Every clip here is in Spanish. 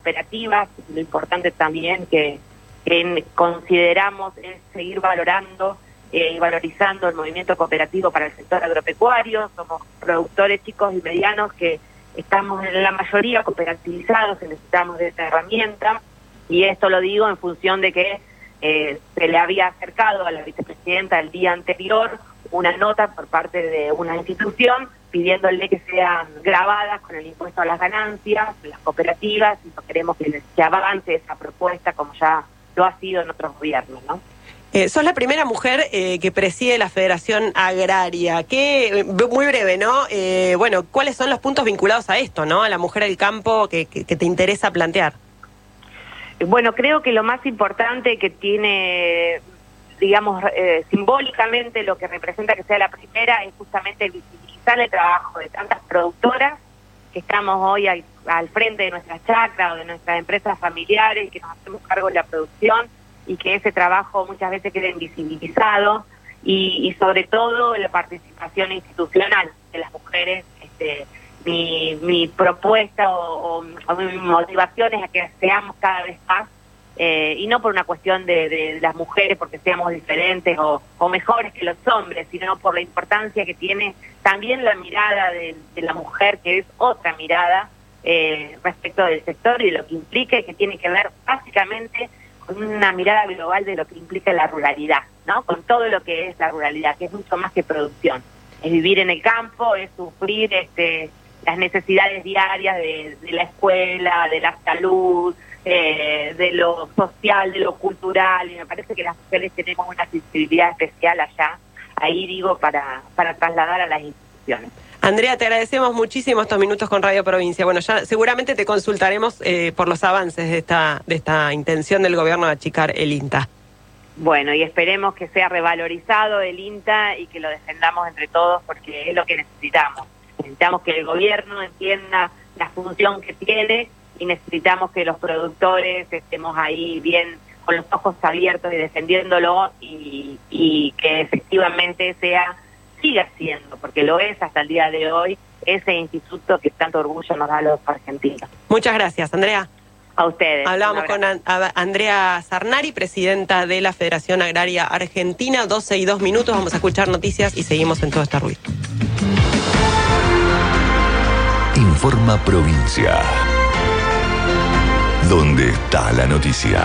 cooperativas. Lo importante también que consideramos es seguir valorando y valorizando el movimiento cooperativo para el sector agropecuario. Somos productores chicos y medianos que estamos en la mayoría cooperativizados y necesitamos de esta herramienta, y esto lo digo en función de que se le había acercado a la vicepresidenta el día anterior una nota por parte de una institución pidiéndole que sean grabadas con el impuesto a las ganancias, las cooperativas, y no queremos que se avance esa propuesta como ya lo ha sido en otros gobiernos, ¿no? Sos la primera mujer que preside la Federación Agraria. Muy breve, ¿no? Bueno, ¿cuáles son los puntos vinculados a esto, ¿no? A la mujer del campo que te interesa plantear. Bueno, creo que lo más importante que tiene, digamos, simbólicamente lo que representa que sea la primera es justamente visibilizar el trabajo de tantas productoras que estamos hoy al frente de nuestras chacras o de nuestras empresas familiares, que nos hacemos cargo de la producción, y que ese trabajo muchas veces quede invisibilizado, y sobre todo la participación institucional de las mujeres. Mi propuesta o mi motivación es a que seamos cada vez más, y no por una cuestión de las mujeres porque seamos diferentes o mejores que los hombres, sino por la importancia que tiene también la mirada de la mujer, que es otra mirada respecto del sector y de lo que implica, y que tiene que ver básicamente con una mirada global de lo que implica la ruralidad, ¿no? Con todo lo que es la ruralidad, que es mucho más que producción. Es vivir en el campo, es sufrir las necesidades diarias de la escuela, de la salud, de lo social, de lo cultural, y me parece que las mujeres tenemos una sensibilidad especial allá, ahí digo, para trasladar a las instituciones. Andrea, te agradecemos muchísimo estos minutos con Radio Provincia. Bueno, ya seguramente te consultaremos por los avances de esta intención del gobierno de achicar el INTA. Bueno, y esperemos que sea revalorizado el INTA y que lo defendamos entre todos, porque es lo que necesitamos. Necesitamos que el gobierno entienda la función que tiene, y necesitamos que los productores estemos ahí bien con los ojos abiertos y defendiéndolo, y que efectivamente siga siendo, porque lo es hasta el día de hoy, ese instituto que tanto orgullo nos da a los argentinos. Muchas gracias, Andrea. A ustedes. Hablamos con Andrea Sarnari, presidenta de la Federación Agraria Argentina. 12:02. Vamos a escuchar noticias y seguimos en todo este ruido. Informa Provincia. ¿Dónde está la noticia?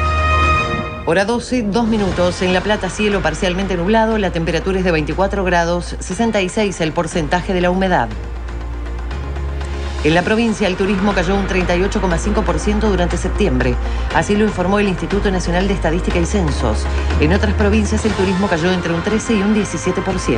Hora 12, 2 minutos. En La Plata, cielo parcialmente nublado, la temperatura es de 24 grados, 66 el porcentaje de la humedad. En la provincia, el turismo cayó un 38,5% durante septiembre. Así lo informó el Instituto Nacional de Estadística y Censos. En otras provincias, el turismo cayó entre un 13 y un 17%.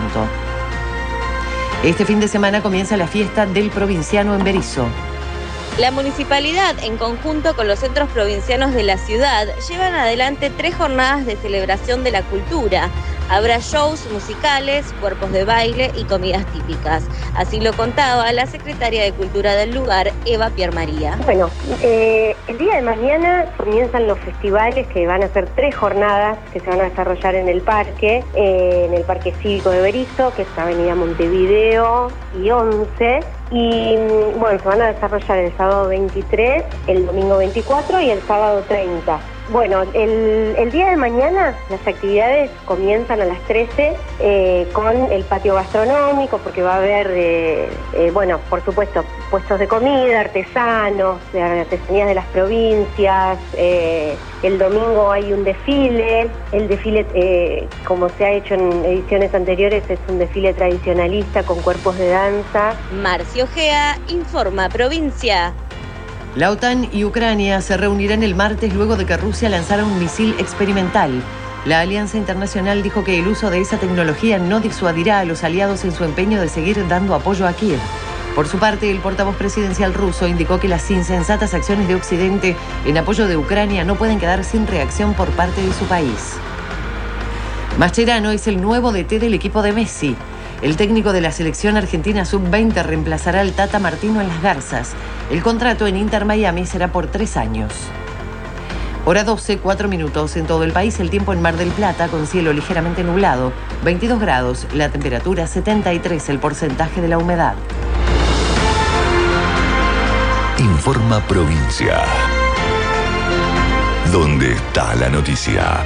Este fin de semana comienza la fiesta del provinciano en Berisso. La municipalidad, en conjunto con los centros provincianos de la ciudad, llevan adelante 3 jornadas de celebración de la cultura. Habrá shows musicales, cuerpos de baile y comidas típicas. Así lo contaba la secretaria de Cultura del lugar, Eva Piermaría. Bueno, el día de mañana comienzan los festivales, que van a ser 3 jornadas que se van a desarrollar en el Parque Cívico de Berisso, que es Avenida Montevideo y 11. Y bueno, se van a desarrollar el sábado 23, el domingo 24 y el sábado 30. Bueno, el día de mañana las actividades comienzan a las 13 con el patio gastronómico, porque va a haber, bueno, por supuesto, puestos de comida, artesanos, de artesanías de las provincias. El domingo hay un desfile. El desfile, como se ha hecho en ediciones anteriores, es un desfile tradicionalista con cuerpos de danza. Marcio Gea, Informa Provincia. La OTAN y Ucrania se reunirán el martes luego de que Rusia lanzara un misil experimental. La Alianza Internacional dijo que el uso de esa tecnología no disuadirá a los aliados en su empeño de seguir dando apoyo a Kiev. Por su parte, el portavoz presidencial ruso indicó que las insensatas acciones de Occidente en apoyo de Ucrania no pueden quedar sin reacción por parte de su país. Mascherano es el nuevo DT del equipo de Messi. El técnico de la selección argentina sub-20 reemplazará al Tata Martino en Las Garzas. El contrato en Inter Miami será por 3 años. Hora 12, 4 minutos. En todo el país, el tiempo en Mar del Plata con cielo ligeramente nublado. 22 grados, la temperatura 73, el porcentaje de la humedad. Informa Provincia. ¿Dónde está la noticia?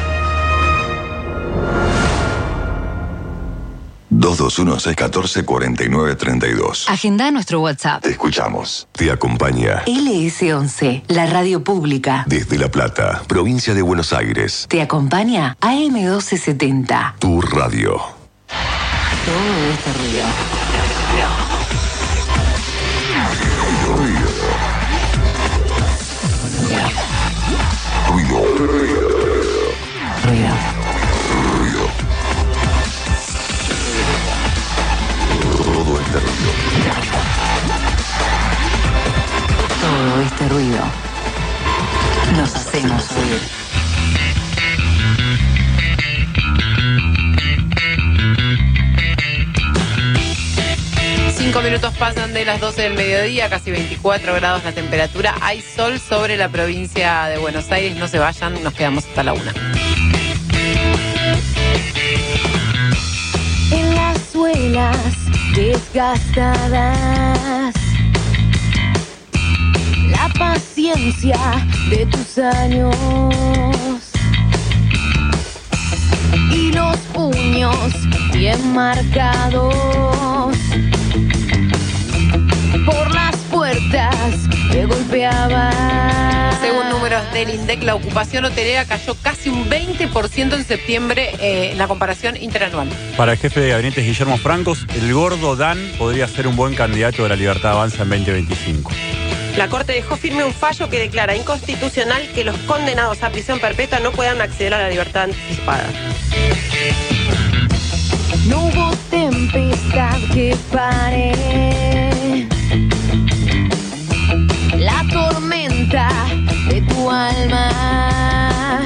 221-614-4932. Agenda nuestro WhatsApp. Te escuchamos. Te acompaña. LS11, la radio pública. Desde La Plata, provincia de Buenos Aires. Te acompaña AM1270. Tu radio. Todo este ruido. Ruido. Ruido. Todo este ruido. Todo este ruido. Nos hacemos oír. Cinco minutos pasan de las 12 del mediodía, casi 24 grados la temperatura. Hay sol sobre la provincia de Buenos Aires. No se vayan, nos quedamos hasta la 1. En las suelas desgastadas, la paciencia de tus años y los puños bien marcados por las puertas que golpeaban. Según números del INDEC, la ocupación hotelera cayó casi un 20% en septiembre en la comparación interanual. Para el jefe de gabinete Guillermo Francos, el gordo Dan podría ser un buen candidato de la Libertad Avanza en 2025. La Corte dejó firme un fallo que declara inconstitucional que los condenados a prisión perpetua no puedan acceder a la libertad anticipada. No hubo tempestad que pare la tormenta de tu alma.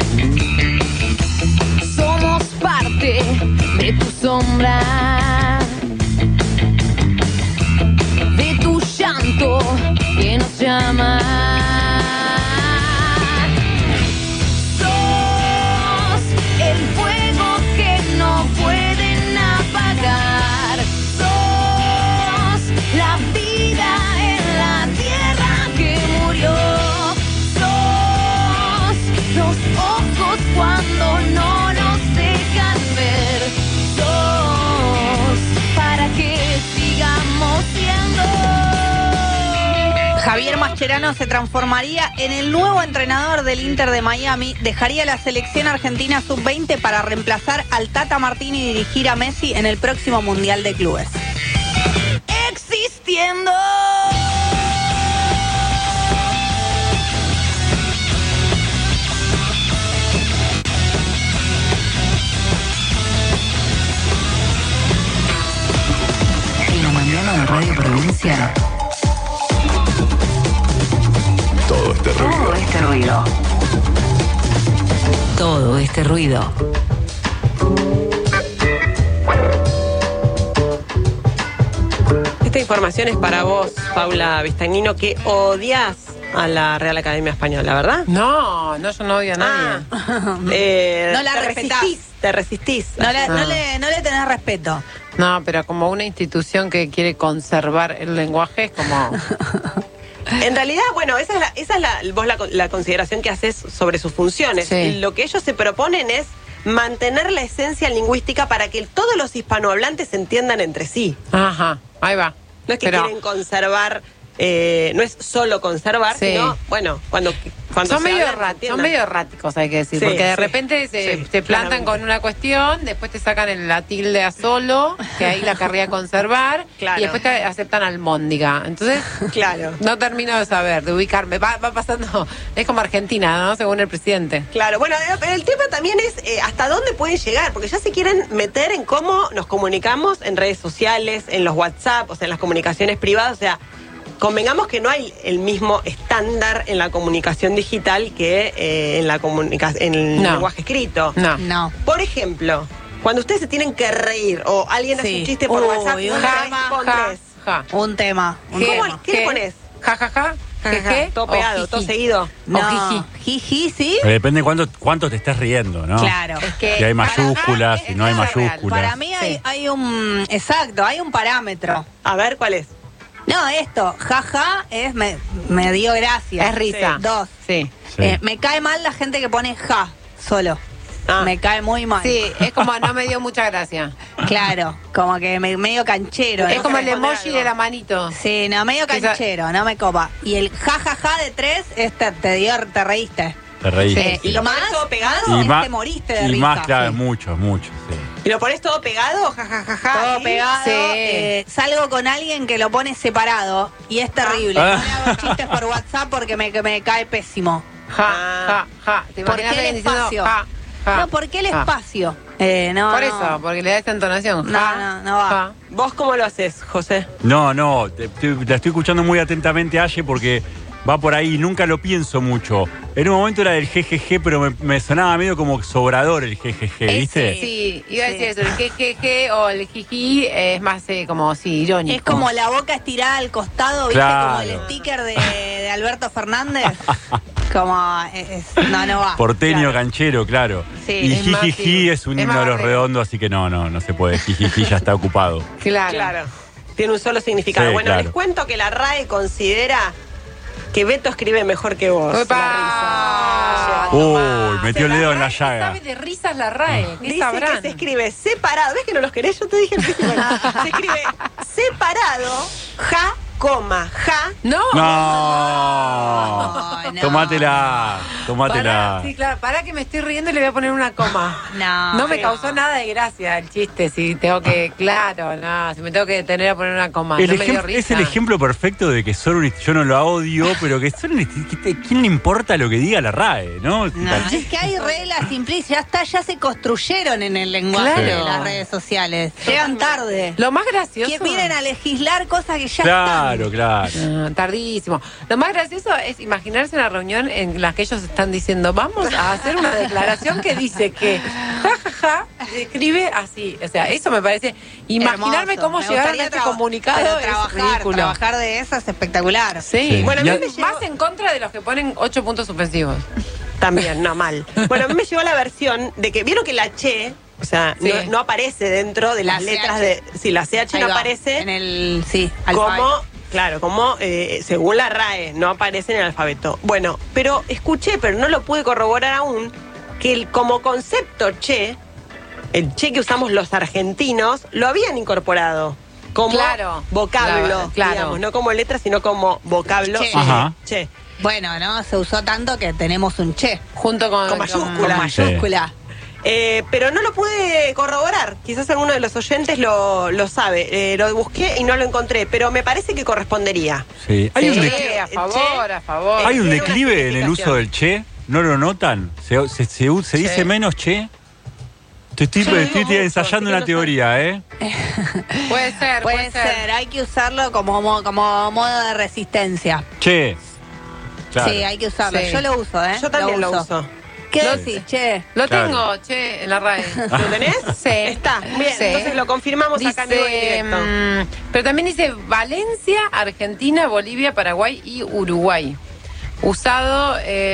Somos parte de tu sombra, de tu llanto que nos llama. Sos el fuego que no pueden apagar. Sos la vida en la tierra que murió. Sos los ojos cuando no nos dejan ver. Sos para que sigamos siendo. Javier Mascherano se transformaría en el nuevo entrenador del Inter de Miami. Dejaría la selección argentina sub-20 para reemplazar al Tata Martino y dirigir a Messi en el próximo Mundial de Clubes. Existiendo. En la mañana de Radio Provincia. Todo este ruido. Todo este ruido. Todo este ruido. Esta información es para vos, Paula Vistagnino, que odias a la Real Academia Española, ¿verdad? No, yo no odio a nadie. No la respetás. Te resistís. No le tenés respeto. No, pero como una institución que quiere conservar el lenguaje es como... En realidad, bueno, esa es la consideración que haces sobre sus funciones. Sí. Lo que ellos se proponen es mantener la esencia lingüística para que todos los hispanohablantes se entiendan entre sí. Ajá, ahí va. No es que quieren conservar, no es solo conservar, Sí. sino, bueno, cuando son se medio, hablan, se son medio erráticos, hay que decir, Sí, porque de sí. repente se plantan claramente. con una cuestión, después te sacan la tilde a solo, que ahí la querría conservar, Claro. y después te aceptan almóndiga. Entonces, Claro. no termino de saber, de ubicarme. Va pasando, es como Argentina, ¿no? Según el presidente. Claro, bueno, el tema también es hasta dónde pueden llegar, porque ya se quieren meter en cómo nos comunicamos en redes sociales, en los WhatsApp, o sea, en las comunicaciones privadas, o sea, convengamos que no hay el mismo estándar en la comunicación digital que en el No. lenguaje escrito. No. Por ejemplo, cuando ustedes se tienen que reír o alguien hace Sí. un chiste por Uy, WhatsApp, un ¿cómo respondés? Ja. Un tema. ¿Qué le pones? Ja, ja, ja. Jeje, Todo pegado, o todo jiji. seguido. No. Jiji, ¿sí? Depende cuánto te estés riendo, ¿no? Claro. Es que Si hay para- mayúsculas, si no hay es real. mayúsculas. Para mí Sí. hay un... Exacto, hay un parámetro. A ver, ¿cuál es? No, esto, jaja, me dio gracia. Es risa. Sí. 2. Sí. Me cae mal la gente que pone ja solo. Me cae muy mal. Sí, es como no me dio mucha gracia. Claro, como que medio canchero. Es ¿no? como el emoji de la manito. Sí, no, medio canchero, no me copa. Y el jajaja de 3, te reíste. Te reíste. Sí. Y lo más todo pegado, y te moriste de risa. Y más, claro, Sí. mucho, sí. ¿Y lo pones todo pegado? Ja, ja, ja, ja. Todo pegado. Sí. Salgo con alguien que lo pone separado y es terrible. Ah. No le hago chistes por WhatsApp porque me cae pésimo. Ja. ¿Te ¿Por imaginas qué el alguien diciendo espacio? ja? No, ¿por qué el espacio? No, Por no. eso, porque le da esta entonación. No va. ¿Vos cómo lo haces, José? No, la estoy escuchando muy atentamente, Aye, porque va por ahí, nunca lo pienso mucho. En un momento era del jejeje, pero me sonaba medio como sobrador el jejeje, ¿viste? Sí, iba a decir eso, el jejeje o el jiji es más como, irónico. Es como la boca estirada al costado, ¿viste? Claro. Como el sticker de Alberto Fernández. Como, no va. Porteño, canchero, claro. Sí, y es más, jijiji es un es himno más de los barrero. redondos, así que no se puede. Jijiji ya está ocupado. Claro. Tiene un solo significado. Sí, Bueno, claro. les cuento que la RAE considera que Beto escribe mejor que vos. ¡Opa! Uy, metió el dedo en la ¿Qué llaga. sabe de risas la RAE? ¿Qué Dice sabrán? que se escribe separado. ¿Ves que no los querés? Yo te dije al principio. Se escribe separado, ja, coma, ja. No. No. Tomátela. Pará, sí, claro, para que me estoy riendo y le voy a poner una coma. No. me causó nada de gracia el chiste, si tengo que, si me tengo que detener a poner una coma. El No me dio es risa. el ejemplo perfecto de que yo no lo odio, pero que ¿quién le importa lo que diga la RAE, no? No, es que hay reglas implícitas, ya se construyeron en el lenguaje Claro. de las redes sociales. Llegan tarde. Lo más gracioso. Que vienen a legislar cosas que ya Claro. Tardísimo. Lo más gracioso es imaginarse una reunión en la que ellos están diciendo, vamos a hacer una declaración que dice que jajaja escribe así. O sea, eso me parece. Imaginarme Hermoso. cómo Me llegaron a gustaría este comunicado pero es ridículo. trabajar de eso es espectacular. Sí. Bueno, a mí me llegó... Más en contra de los que ponen 8 puntos suspensivos. También, no, mal. Bueno, a mí me llegó la versión de que, ¿vieron que la che, o sea, Sí. no aparece dentro de las La letras CH. de... Sí, la CH Ahí no va, aparece en el como... alfabeto. Claro, como según la RAE, no aparece en el alfabeto. Bueno, pero escuché, pero no lo pude corroborar aún, que como concepto che, el che que usamos los argentinos, lo habían incorporado como Claro, vocablo, claro. digamos, no como letra, sino como vocablo. Che. Ajá. Che. Bueno, ¿no? Se usó tanto que tenemos un che. Junto con mayúscula. Con mayúscula. Pero no lo pude corroborar. Quizás alguno de los oyentes lo sabe. Lo busqué y no lo encontré, pero me parece que correspondería. Sí. Hay un Sí, declive. a favor, a favor. Hay un Tiene una declive en el uso significación. del che, ¿no lo notan? ¿Se dice menos che? Estoy mucho, ensayando sí, una no teoría, ¿eh? Puede ser, Puede ser, hay que usarlo como modo de resistencia. Che. Claro. Sí, hay que usarlo. Sí. Yo lo uso, ¿eh? Yo también lo uso. ¿Qué Lo- decís, che? Lo Claro. tengo, che, en la RAE. ¿Lo tenés? Sí. Está. Bien, Sí. entonces lo confirmamos acá en vivo y directo. pero también dice Valencia, Argentina, Bolivia, Paraguay y Uruguay. Usado,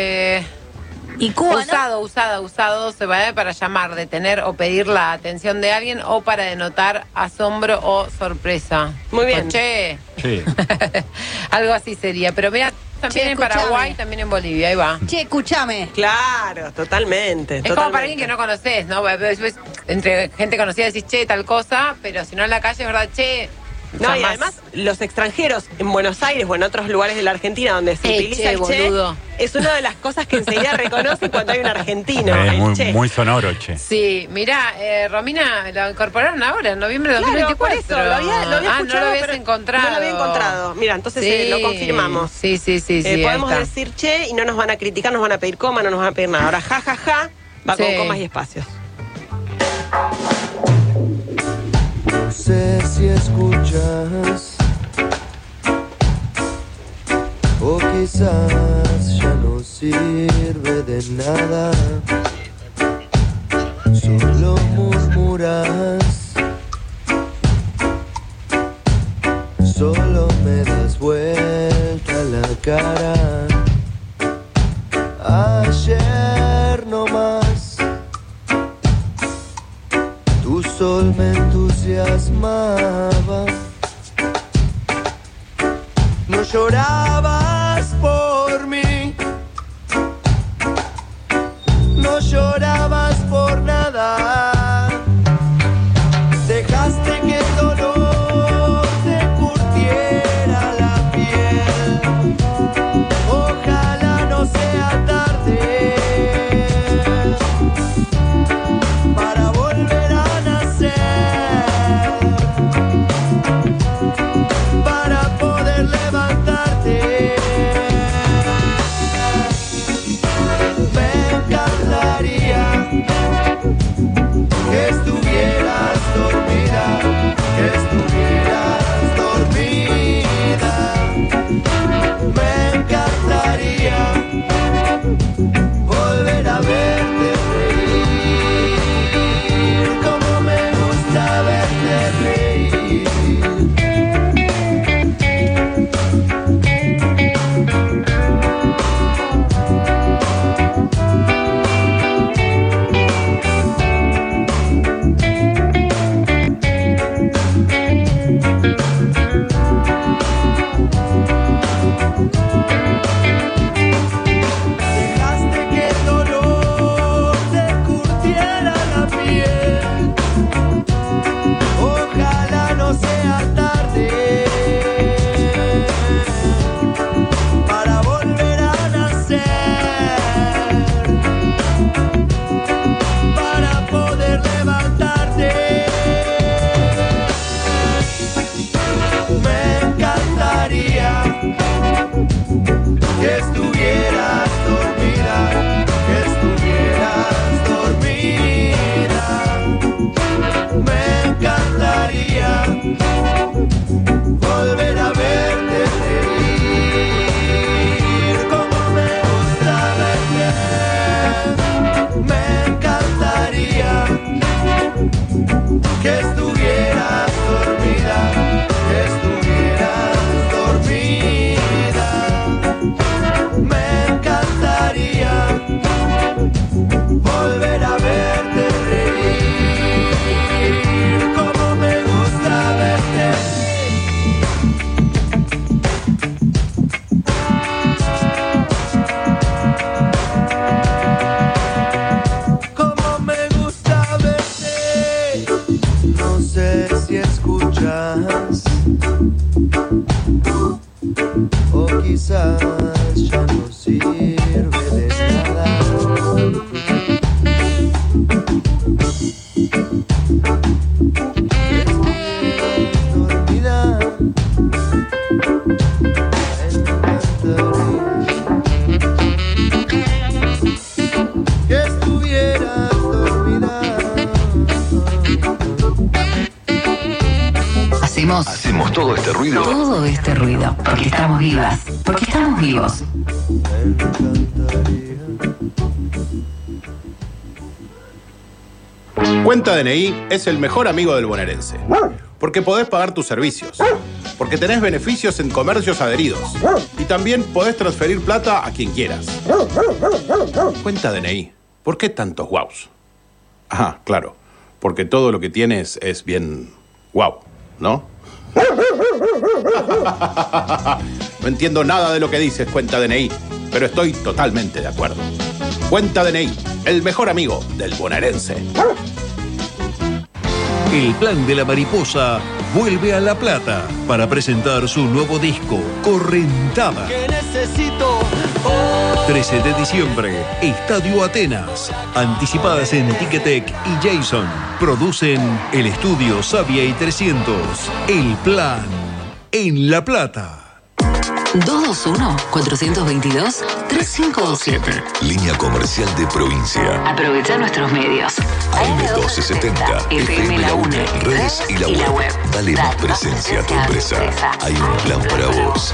¿Y Cuba, usado se va para llamar, detener o pedir la atención de alguien o para denotar asombro o sorpresa. Muy bien. Tipo, che. Sí. Algo así sería. Pero mira, también Che, en escuchame. Paraguay, también en Bolivia, ahí va. Che, escúchame. Claro, totalmente. Es como para alguien que no conoces, ¿no? Después, entre gente conocida decís, che, tal cosa, pero si no en la calle, es verdad, che. No, y jamás. además los extranjeros en Buenos Aires o en otros lugares de la Argentina donde se utiliza che, el che, boludo. es una de las cosas que enseguida reconocen cuando hay un argentino. Es el che. muy sonoro, che. Sí, mirá, Romina, lo incorporaron ahora, en noviembre de Claro, 2024. por eso, lo había no escuchado, lo habías pero encontrado. No lo había encontrado. Mira, entonces lo confirmamos. Sí, ahí Podemos está. decir che y no nos van a criticar, nos van a pedir coma, no nos van a pedir nada. Ahora ja, ja, ja, va Sí. con comas y espacios. No sé si escuchas o quizás ya no sirve de nada. Solo murmuras, solo me das vuelta la cara. Ayer no más, tu sol me entusiasmaba. llorabas por mí, no llorabas por nada, dejaste que el dolor te curtiera la piel, ojalá no sea tarde para volver a nacer, para poder levantarte. Me encantaría que estuvieras dormida, que estuvieras dormida. Me encantaría volver a verte reír, como me gusta verte reír. Dejaste que el dolor te curtiera la piel, ojalá no sea tarde para volver a nacer, para poder levantarte. Me encantaría que estuvieras dormida, que estuvieras dormida. Me encantaría volver a verte reír, como me gusta verte. Me encantaría que estuvieras dormida, que estuvieras dormida. Me encantaría volver a verte reír, como me gusta verte. Como me gusta verte. No sé si escuchas, o quizás ya no sirve de nada. Dormida, que estuvieras dormida. Hacemos todo este ruido. todo este ruido porque estamos vivas, porque estamos vivos. Cuenta DNI es el mejor amigo del bonaerense. Porque podés pagar tus servicios. Porque tenés beneficios en comercios adheridos. Y también podés transferir plata a quien quieras. Cuenta DNI. ¿Por qué tantos guaus? Ah, claro. Porque todo lo que tienes es bien guau, ¿no? No entiendo nada de lo que dices, Cuenta DNI, pero estoy totalmente de acuerdo. Cuenta DNI, el mejor amigo del bonaerense. El Plan de la Mariposa vuelve a La Plata para presentar su nuevo disco, Correntada. Que necesito 13 de diciembre, Estadio Atenas. Anticipadas en Ticketek y Jason. Producen el estudio Sabia y 300. El Plan en La Plata. 221-422-3527. Línea comercial de provincia. Aprovecha nuestros medios. AM1270, FM La UNE, redes y la web. Dale más presencia a tu empresa. Hay un plan para vos.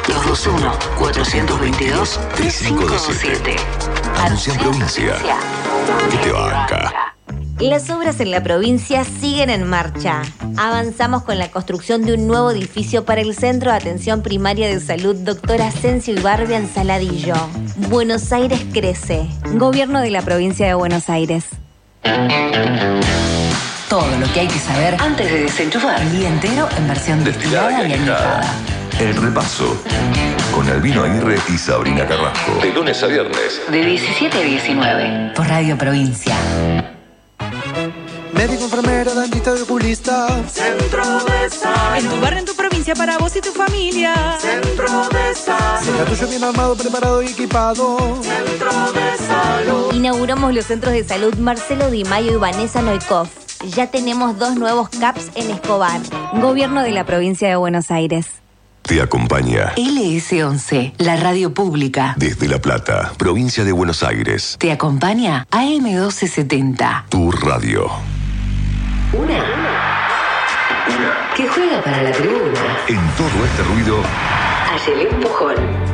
221-422-3527. Anuncia en provincia. ¿Qué te banca? Las obras en la provincia siguen en marcha. Avanzamos con la construcción de un nuevo edificio para el Centro de Atención Primaria de Salud Dr. Asensio Ibarbe en Saladillo. Buenos Aires crece. Gobierno de la Provincia de Buenos Aires. Todo lo que hay que saber antes de desenchufar. El día entero en versión destilada y añejada. El Repaso. Con Albino Aguirre y Sabrina Carrasco. De lunes a viernes. De 17 a 19. Por Radio Provincia. Médico, enfermero, dentista y oculista. Centro de Salud. En tu barrio, en tu provincia, para vos y tu familia. Centro de Salud. Deja tuyo bien armado, preparado y equipado. Centro de Salud. Inauguramos los centros de salud Marcelo Di Mayo y Vanessa Noikov. Ya tenemos 2 nuevos CAPS en Escobar. Gobierno de la provincia de Buenos Aires. Te acompaña LS11, la radio pública. desde La Plata, provincia de Buenos Aires. Te acompaña AM1270. Tu radio. Una que juega para la tribuna. En todo este ruido, Ayelén Pujol.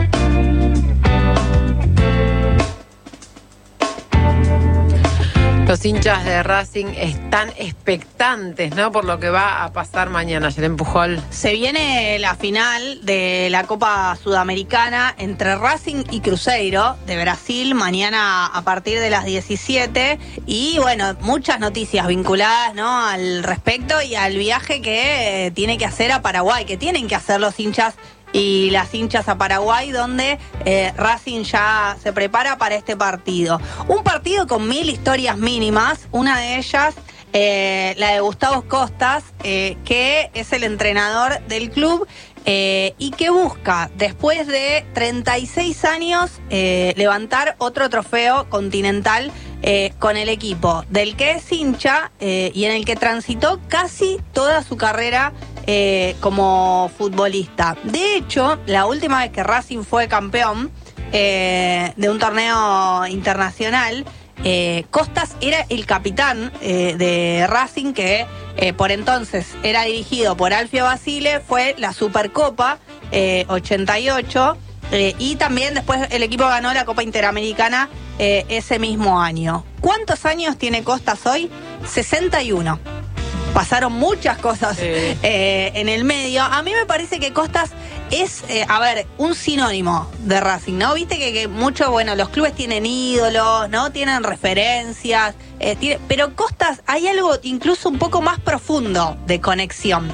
Los hinchas de Racing están expectantes, ¿no? Por lo que va a pasar mañana, Ayelén Pujol. Se viene la final de la Copa Sudamericana entre Racing y Cruzeiro de Brasil, mañana a partir de las 17. Y bueno, muchas noticias vinculadas, ¿no?, al respecto y al viaje que tiene que hacer a Paraguay, que tienen que hacer los hinchas y las hinchas a Paraguay, donde Racing ya se prepara para este partido. Un partido con 1000 historias mínimas, una de ellas la de Gustavo Costas, que es el entrenador del club y que busca, después de 36 años, levantar otro trofeo continental con el equipo del que es hincha y en el que transitó casi toda su carrera como futbolista. De hecho, la última vez que Racing fue campeón de un torneo internacional, Costas era el capitán de Racing, que por entonces era dirigido por Alfio Basile. Fue la Supercopa 88 y también después el equipo ganó la Copa Interamericana ese mismo año. ¿Cuántos años tiene Costas hoy? 61. Pasaron muchas cosas en el medio. A mí me parece que Costas es, un sinónimo de Racing, ¿no? Viste que mucho, bueno, los clubes tienen ídolos, ¿no? Tienen referencias, pero Costas hay algo incluso un poco más profundo de conexión.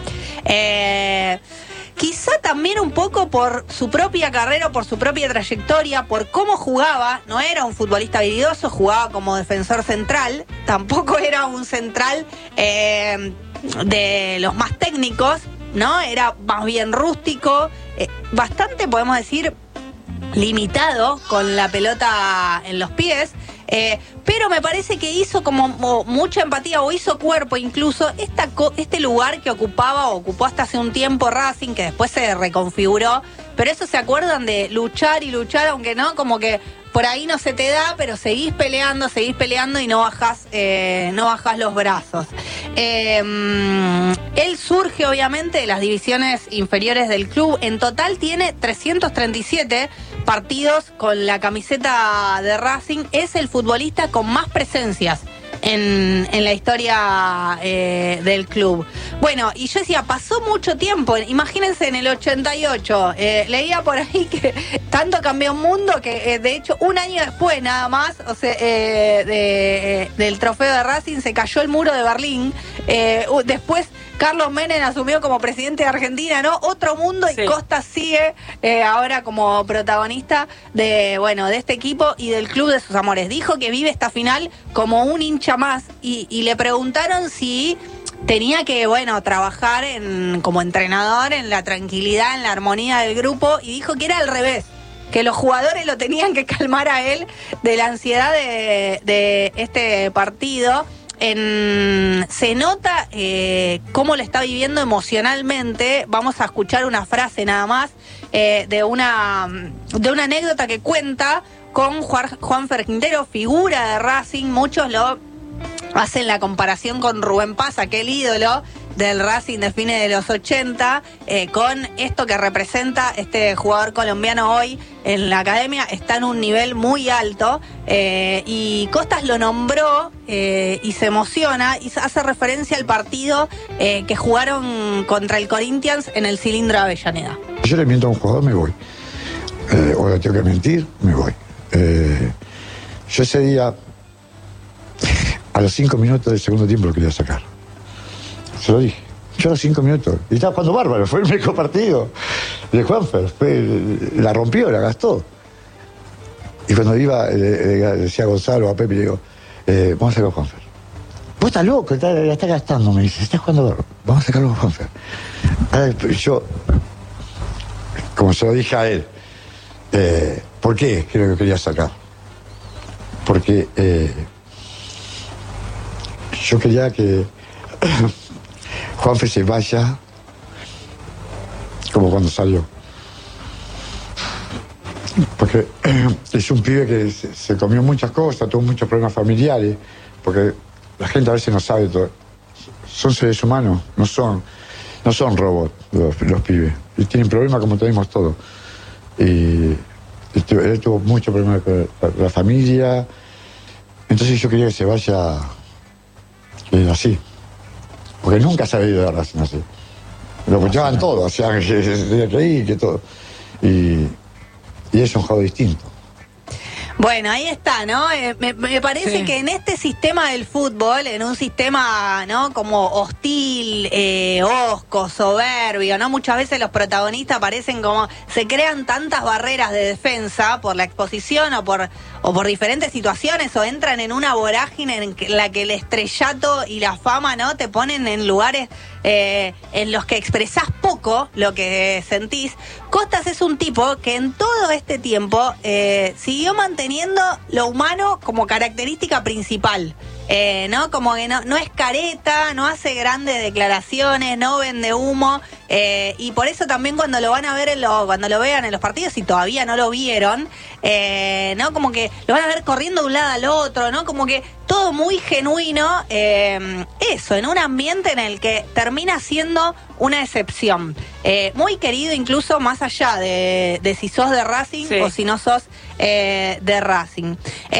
Quizá también un poco por su propia carrera, por su propia trayectoria, por cómo jugaba. No era un futbolista habilidoso, jugaba como defensor central, tampoco era un central de los más técnicos, ¿no? Era más bien rústico, bastante, podemos decir, limitado con la pelota en los pies. Pero me parece que hizo como mucha empatía, o hizo cuerpo incluso, este lugar que ocupó hasta hace un tiempo Racing, que después se reconfiguró. Pero eso, ¿se acuerdan de luchar y luchar, aunque no, como que por ahí no se te da, pero seguís peleando y no bajás los brazos? Él surge obviamente de las divisiones inferiores del club. En total tiene 337 partidos con la camiseta de Racing. Es el futbolista con más presencias en la historia del club. Bueno, y yo decía, pasó mucho tiempo. Imagínense, en el 88 leía por ahí que tanto cambió el mundo que de hecho un año después nada más, o sea, del trofeo de Racing, se cayó el muro de Berlín. Después Carlos Menem asumió como presidente de Argentina, ¿no? Otro mundo, y sí. Costas sigue ahora como protagonista de este equipo y del club de sus amores. Dijo que vive esta final como un hincha más, y le preguntaron si tenía que, trabajar como entrenador en la tranquilidad, en la armonía del grupo, y dijo que era al revés, que los jugadores lo tenían que calmar a él de la ansiedad de este partido. Se nota cómo lo está viviendo emocionalmente. Vamos a escuchar una frase nada más de una anécdota que cuenta con Juanfer Quintero, figura de Racing. Muchos lo hacen la comparación con Rubén Paz, aquel ídolo del Racing de fines de los 80, con esto que representa este jugador colombiano hoy en la academia. Está en un nivel muy alto, y Costas lo nombró y se emociona y hace referencia al partido que jugaron contra el Corinthians en el Cilindro Avellaneda. Yo le miento a un jugador, me voy. O le tengo que mentir, me voy. Yo ese día, a los 5 minutos del segundo tiempo, lo quería sacar. Se lo dije. Yo a los 5 minutos. Y estaba jugando bárbaro, fue el mejor partido. de Juanfer, la rompió, la gastó. Y cuando iba, le decía a Gonzalo, a Pepe, le digo, vamos a sacar a Juanfer. Vos estás loco, la está gastando, me dice, estás jugando, vamos a sacarlo a Juanfer. Ahora, yo, como se lo dije a él, ¿por qué creo que quería sacar? Porque yo quería que Juanfer se vaya como cuando salió. Porque es un pibe que se comió muchas cosas, tuvo muchos problemas familiares, porque la gente a veces no sabe todo. Son seres humanos, no son robots los pibes. Y tienen problemas como tenemos todos. Y él tuvo muchos problemas con la familia. Entonces yo quería que se vaya así. Porque nunca se había ido de Racing así. Lo escuchaban todo, hacían que se tenía que ir, que todo. Y es un juego distinto. Bueno, ahí está, ¿no? Me parece que en este sistema del fútbol, en un sistema, ¿no? Como hostil, hosco, soberbio, ¿no? Muchas veces los protagonistas parecen como, se crean tantas barreras de defensa por la exposición o por diferentes situaciones, o entran en una vorágine en la que el estrellato y la fama, ¿no? Te ponen en lugares en los que expresás poco lo que sentís. Costas es un tipo que en todo este tiempo siguió manteniendo lo humano como característica principal. ¿No? Como que no es careta, no hace grandes declaraciones, no vende humo, y por eso también cuando lo van a ver cuando lo vean en los partidos, si todavía no lo vieron, ¿no? Como que lo van a ver corriendo de un lado al otro, ¿no? Como que todo muy genuino, eso, en un ambiente en el que termina siendo una excepción. Muy querido incluso más allá de si sos de Racing o si no sos de Racing.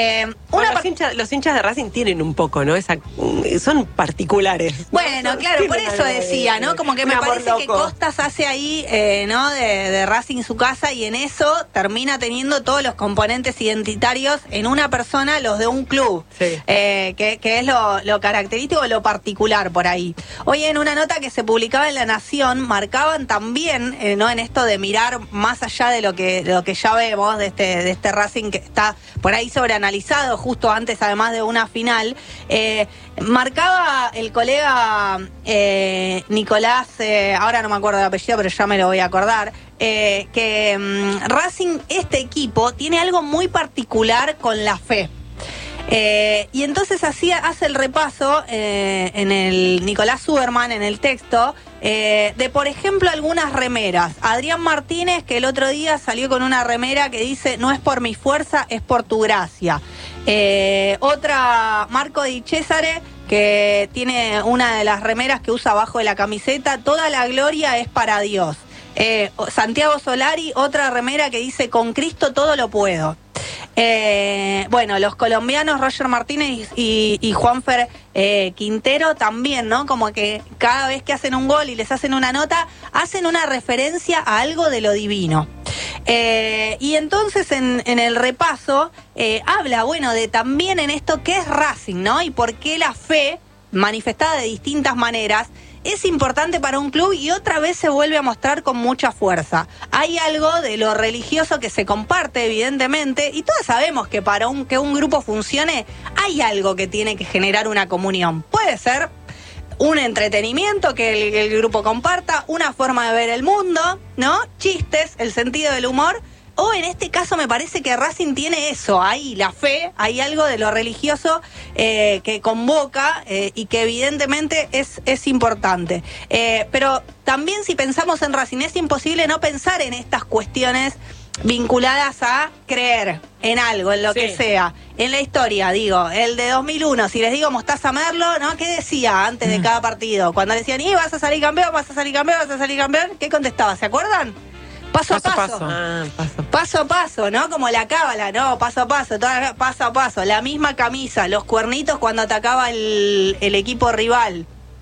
Los hinchas de Racing tienen un poco, ¿no? Son particulares. Bueno, claro, por eso decía, ¿no? Como que me parece que Costas hace ahí, ¿no? De Racing su casa, y en eso termina teniendo todos los componentes identitarios en una persona, los de un club. Sí. Que es lo característico, lo particular por ahí. Hoy en una nota que se publicaba en La Nación, marcaban también, ¿no? En esto de mirar más allá de lo que ya vemos, de este Racing que está por ahí sobreanalizado, justo antes además de una final, marcaba el colega Nicolás, ahora no me acuerdo del apellido, pero ya me lo voy a acordar, que Racing, este equipo, tiene algo muy particular con la fe. Y entonces hace el repaso en el Nicolás Suberman, en el texto, de por ejemplo algunas remeras. Adrián Martínez, que el otro día salió con una remera que dice: no es por mi fuerza, es por tu gracia. Otra, Marco Di Cesare, que tiene una de las remeras que usa abajo de la camiseta: toda la gloria es para Dios. Santiago Solari, otra remera que dice: con Cristo todo lo puedo. Bueno, los colombianos Roger Martínez y Juanfer Quintero también, ¿no? Como que cada vez que hacen un gol y les hacen una nota, hacen una referencia a algo de lo divino. Y entonces en el repaso habla, bueno, de también en esto qué es Racing, ¿no? Y por qué la fe, manifestada de distintas maneras, es importante para un club, y otra vez se vuelve a mostrar con mucha fuerza. Hay algo de lo religioso que se comparte, evidentemente, y todos sabemos que para que un grupo funcione hay algo que tiene que generar una comunión. Puede ser un entretenimiento que el grupo comparta, una forma de ver el mundo, ¿no? Chistes, el sentido del humor. O en este caso me parece que Racing tiene eso, ahí la fe, hay algo de lo religioso que convoca y que evidentemente es importante. Pero también si pensamos en Racing, es imposible no pensar en estas cuestiones vinculadas a creer en algo, en lo que sea. En la historia, digo, el de 2001, si les digo Mostaza Merlo, ¿no? ¿Qué decía antes de cada partido? Cuando le decían, vas a salir campeón, vas a salir campeón, vas a salir campeón, ¿qué contestaba? ¿Se acuerdan? Paso a paso. Paso a paso, ¿no? Como la cábala, ¿no? Paso a paso, paso a paso. La misma camisa, los cuernitos cuando atacaba el equipo rival.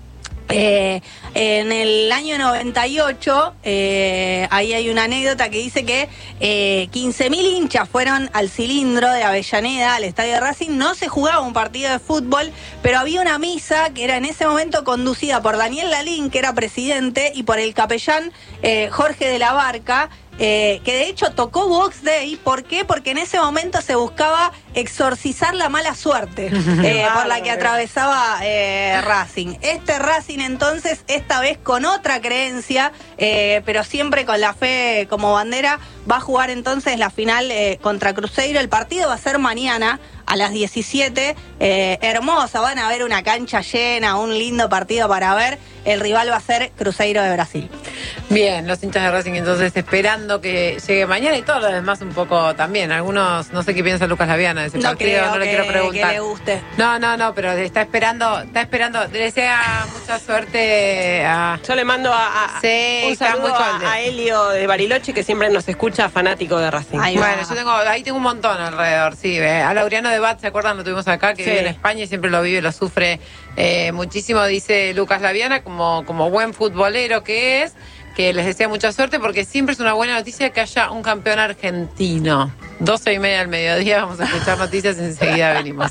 En el año 98, ahí hay una anécdota que dice que 15.000 hinchas fueron al Cilindro de Avellaneda, al estadio de Racing. No se jugaba un partido de fútbol, pero había una misa que era en ese momento conducida por Daniel Lalín, que era presidente, y por el capellán Jorge de la Barca, que de hecho tocó Box Day. ¿Por qué? Porque en ese momento se buscaba exorcizar la mala suerte por la que atravesaba Racing. Este Racing entonces, esta vez con otra creencia, pero siempre con la fe como bandera, va a jugar entonces la final contra Cruzeiro. El partido va a ser mañana a las 17, hermosa, van a ver una cancha llena, un lindo partido para ver. El rival va a ser Cruzeiro de Brasil. Bien, los hinchas de Racing entonces esperando que llegue mañana, y todos los demás un poco también. Algunos, no sé qué piensa Lucas Laviana de ese partido, no le quiero preguntar. Que le guste. No, pero está esperando. Le desea mucha suerte a... Yo le mando un saludo a Elio de Bariloche, que siempre nos escucha, fanático de Racing. Bueno, ahí tengo un montón alrededor, sí. A Laureano de Bat, ¿se acuerdan? Lo tuvimos acá, que vive en España y siempre lo vive y lo sufre muchísimo, dice Lucas Laviana, como buen futbolero que es, que les desea mucha suerte, porque siempre es una buena noticia que haya un campeón argentino. 12:30 del mediodía, vamos a escuchar noticias y enseguida venimos.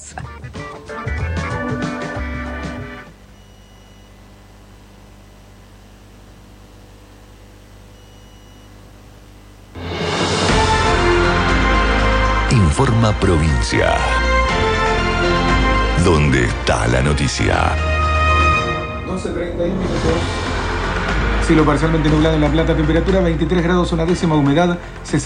Informa Provincia. ¿Dónde está la noticia? 12:31 minutos. Cielo parcialmente nublado en La Plata, temperatura 23 grados, una décima, humedad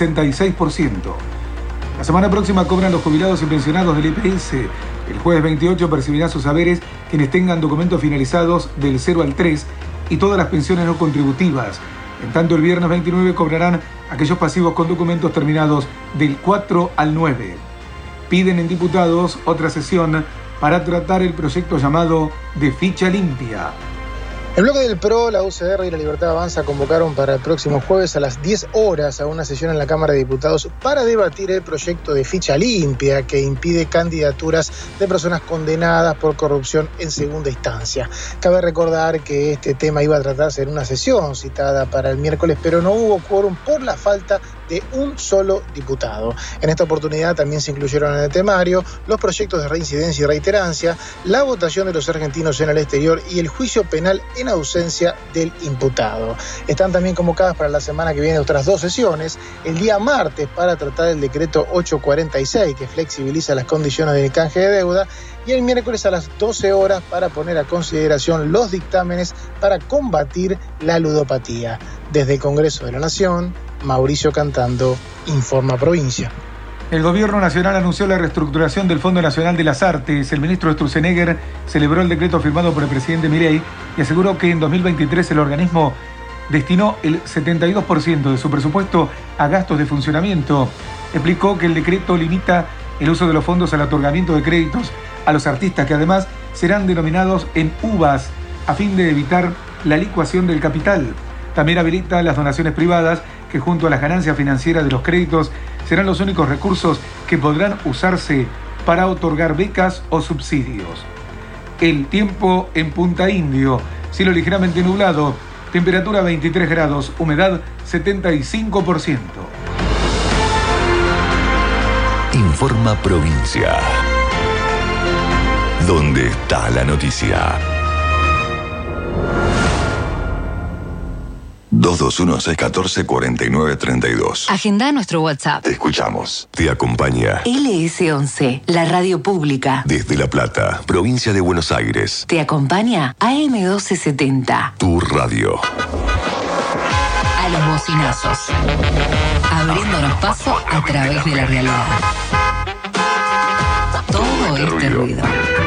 66%. La semana próxima cobran los jubilados y pensionados del IPS. El jueves 28 percibirán sus haberes quienes tengan documentos finalizados del 0 al 3 y todas las pensiones no contributivas. En tanto, el viernes 29 cobrarán aquellos pasivos con documentos terminados del 4 al 9. Piden en diputados otra sesión para tratar el proyecto llamado de ficha limpia. El bloque del PRO, la UCR y la Libertad Avanza convocaron para el próximo jueves a las 10 horas a una sesión en la Cámara de Diputados para debatir el proyecto de ficha limpia que impide candidaturas de personas condenadas por corrupción en segunda instancia. Cabe recordar que este tema iba a tratarse en una sesión citada para el miércoles, pero no hubo quórum por la falta de un solo diputado. En esta oportunidad también se incluyeron en el temario los proyectos de reincidencia y reiterancia, la votación de los argentinos en el exterior y el juicio penal en ausencia del imputado. Están también convocadas para la semana que viene otras dos sesiones, el día martes para tratar el decreto 846 que flexibiliza las condiciones del canje de deuda, y el miércoles a las 12 horas para poner a consideración los dictámenes para combatir la ludopatía. Desde el Congreso de la Nación, Mauricio Cantando, Informa Provincia. El Gobierno Nacional anunció la reestructuración del Fondo Nacional de las Artes. El ministro Sturzenegger celebró el decreto firmado por el presidente Milei y aseguró que en 2023 el organismo destinó el 72% de su presupuesto a gastos de funcionamiento. Explicó que el decreto limita el uso de los fondos al otorgamiento de créditos a los artistas, que además serán denominados en uvas a fin de evitar la licuación del capital. También habilita las donaciones privadas, que junto a las ganancias financieras de los créditos serán los únicos recursos que podrán usarse para otorgar becas o subsidios. El tiempo en Punta Indio, cielo ligeramente nublado, temperatura 23 grados, humedad 75%. Informa Provincia. ¿Dónde está la noticia? 221-614-4932. Agenda nuestro WhatsApp. Te escuchamos. Te acompaña LS11, la radio pública. desde La Plata, provincia de Buenos Aires. Te acompaña AM1270. Tu radio. A los bocinazos. Abriéndonos paso a través de la realidad. Todo este ruido.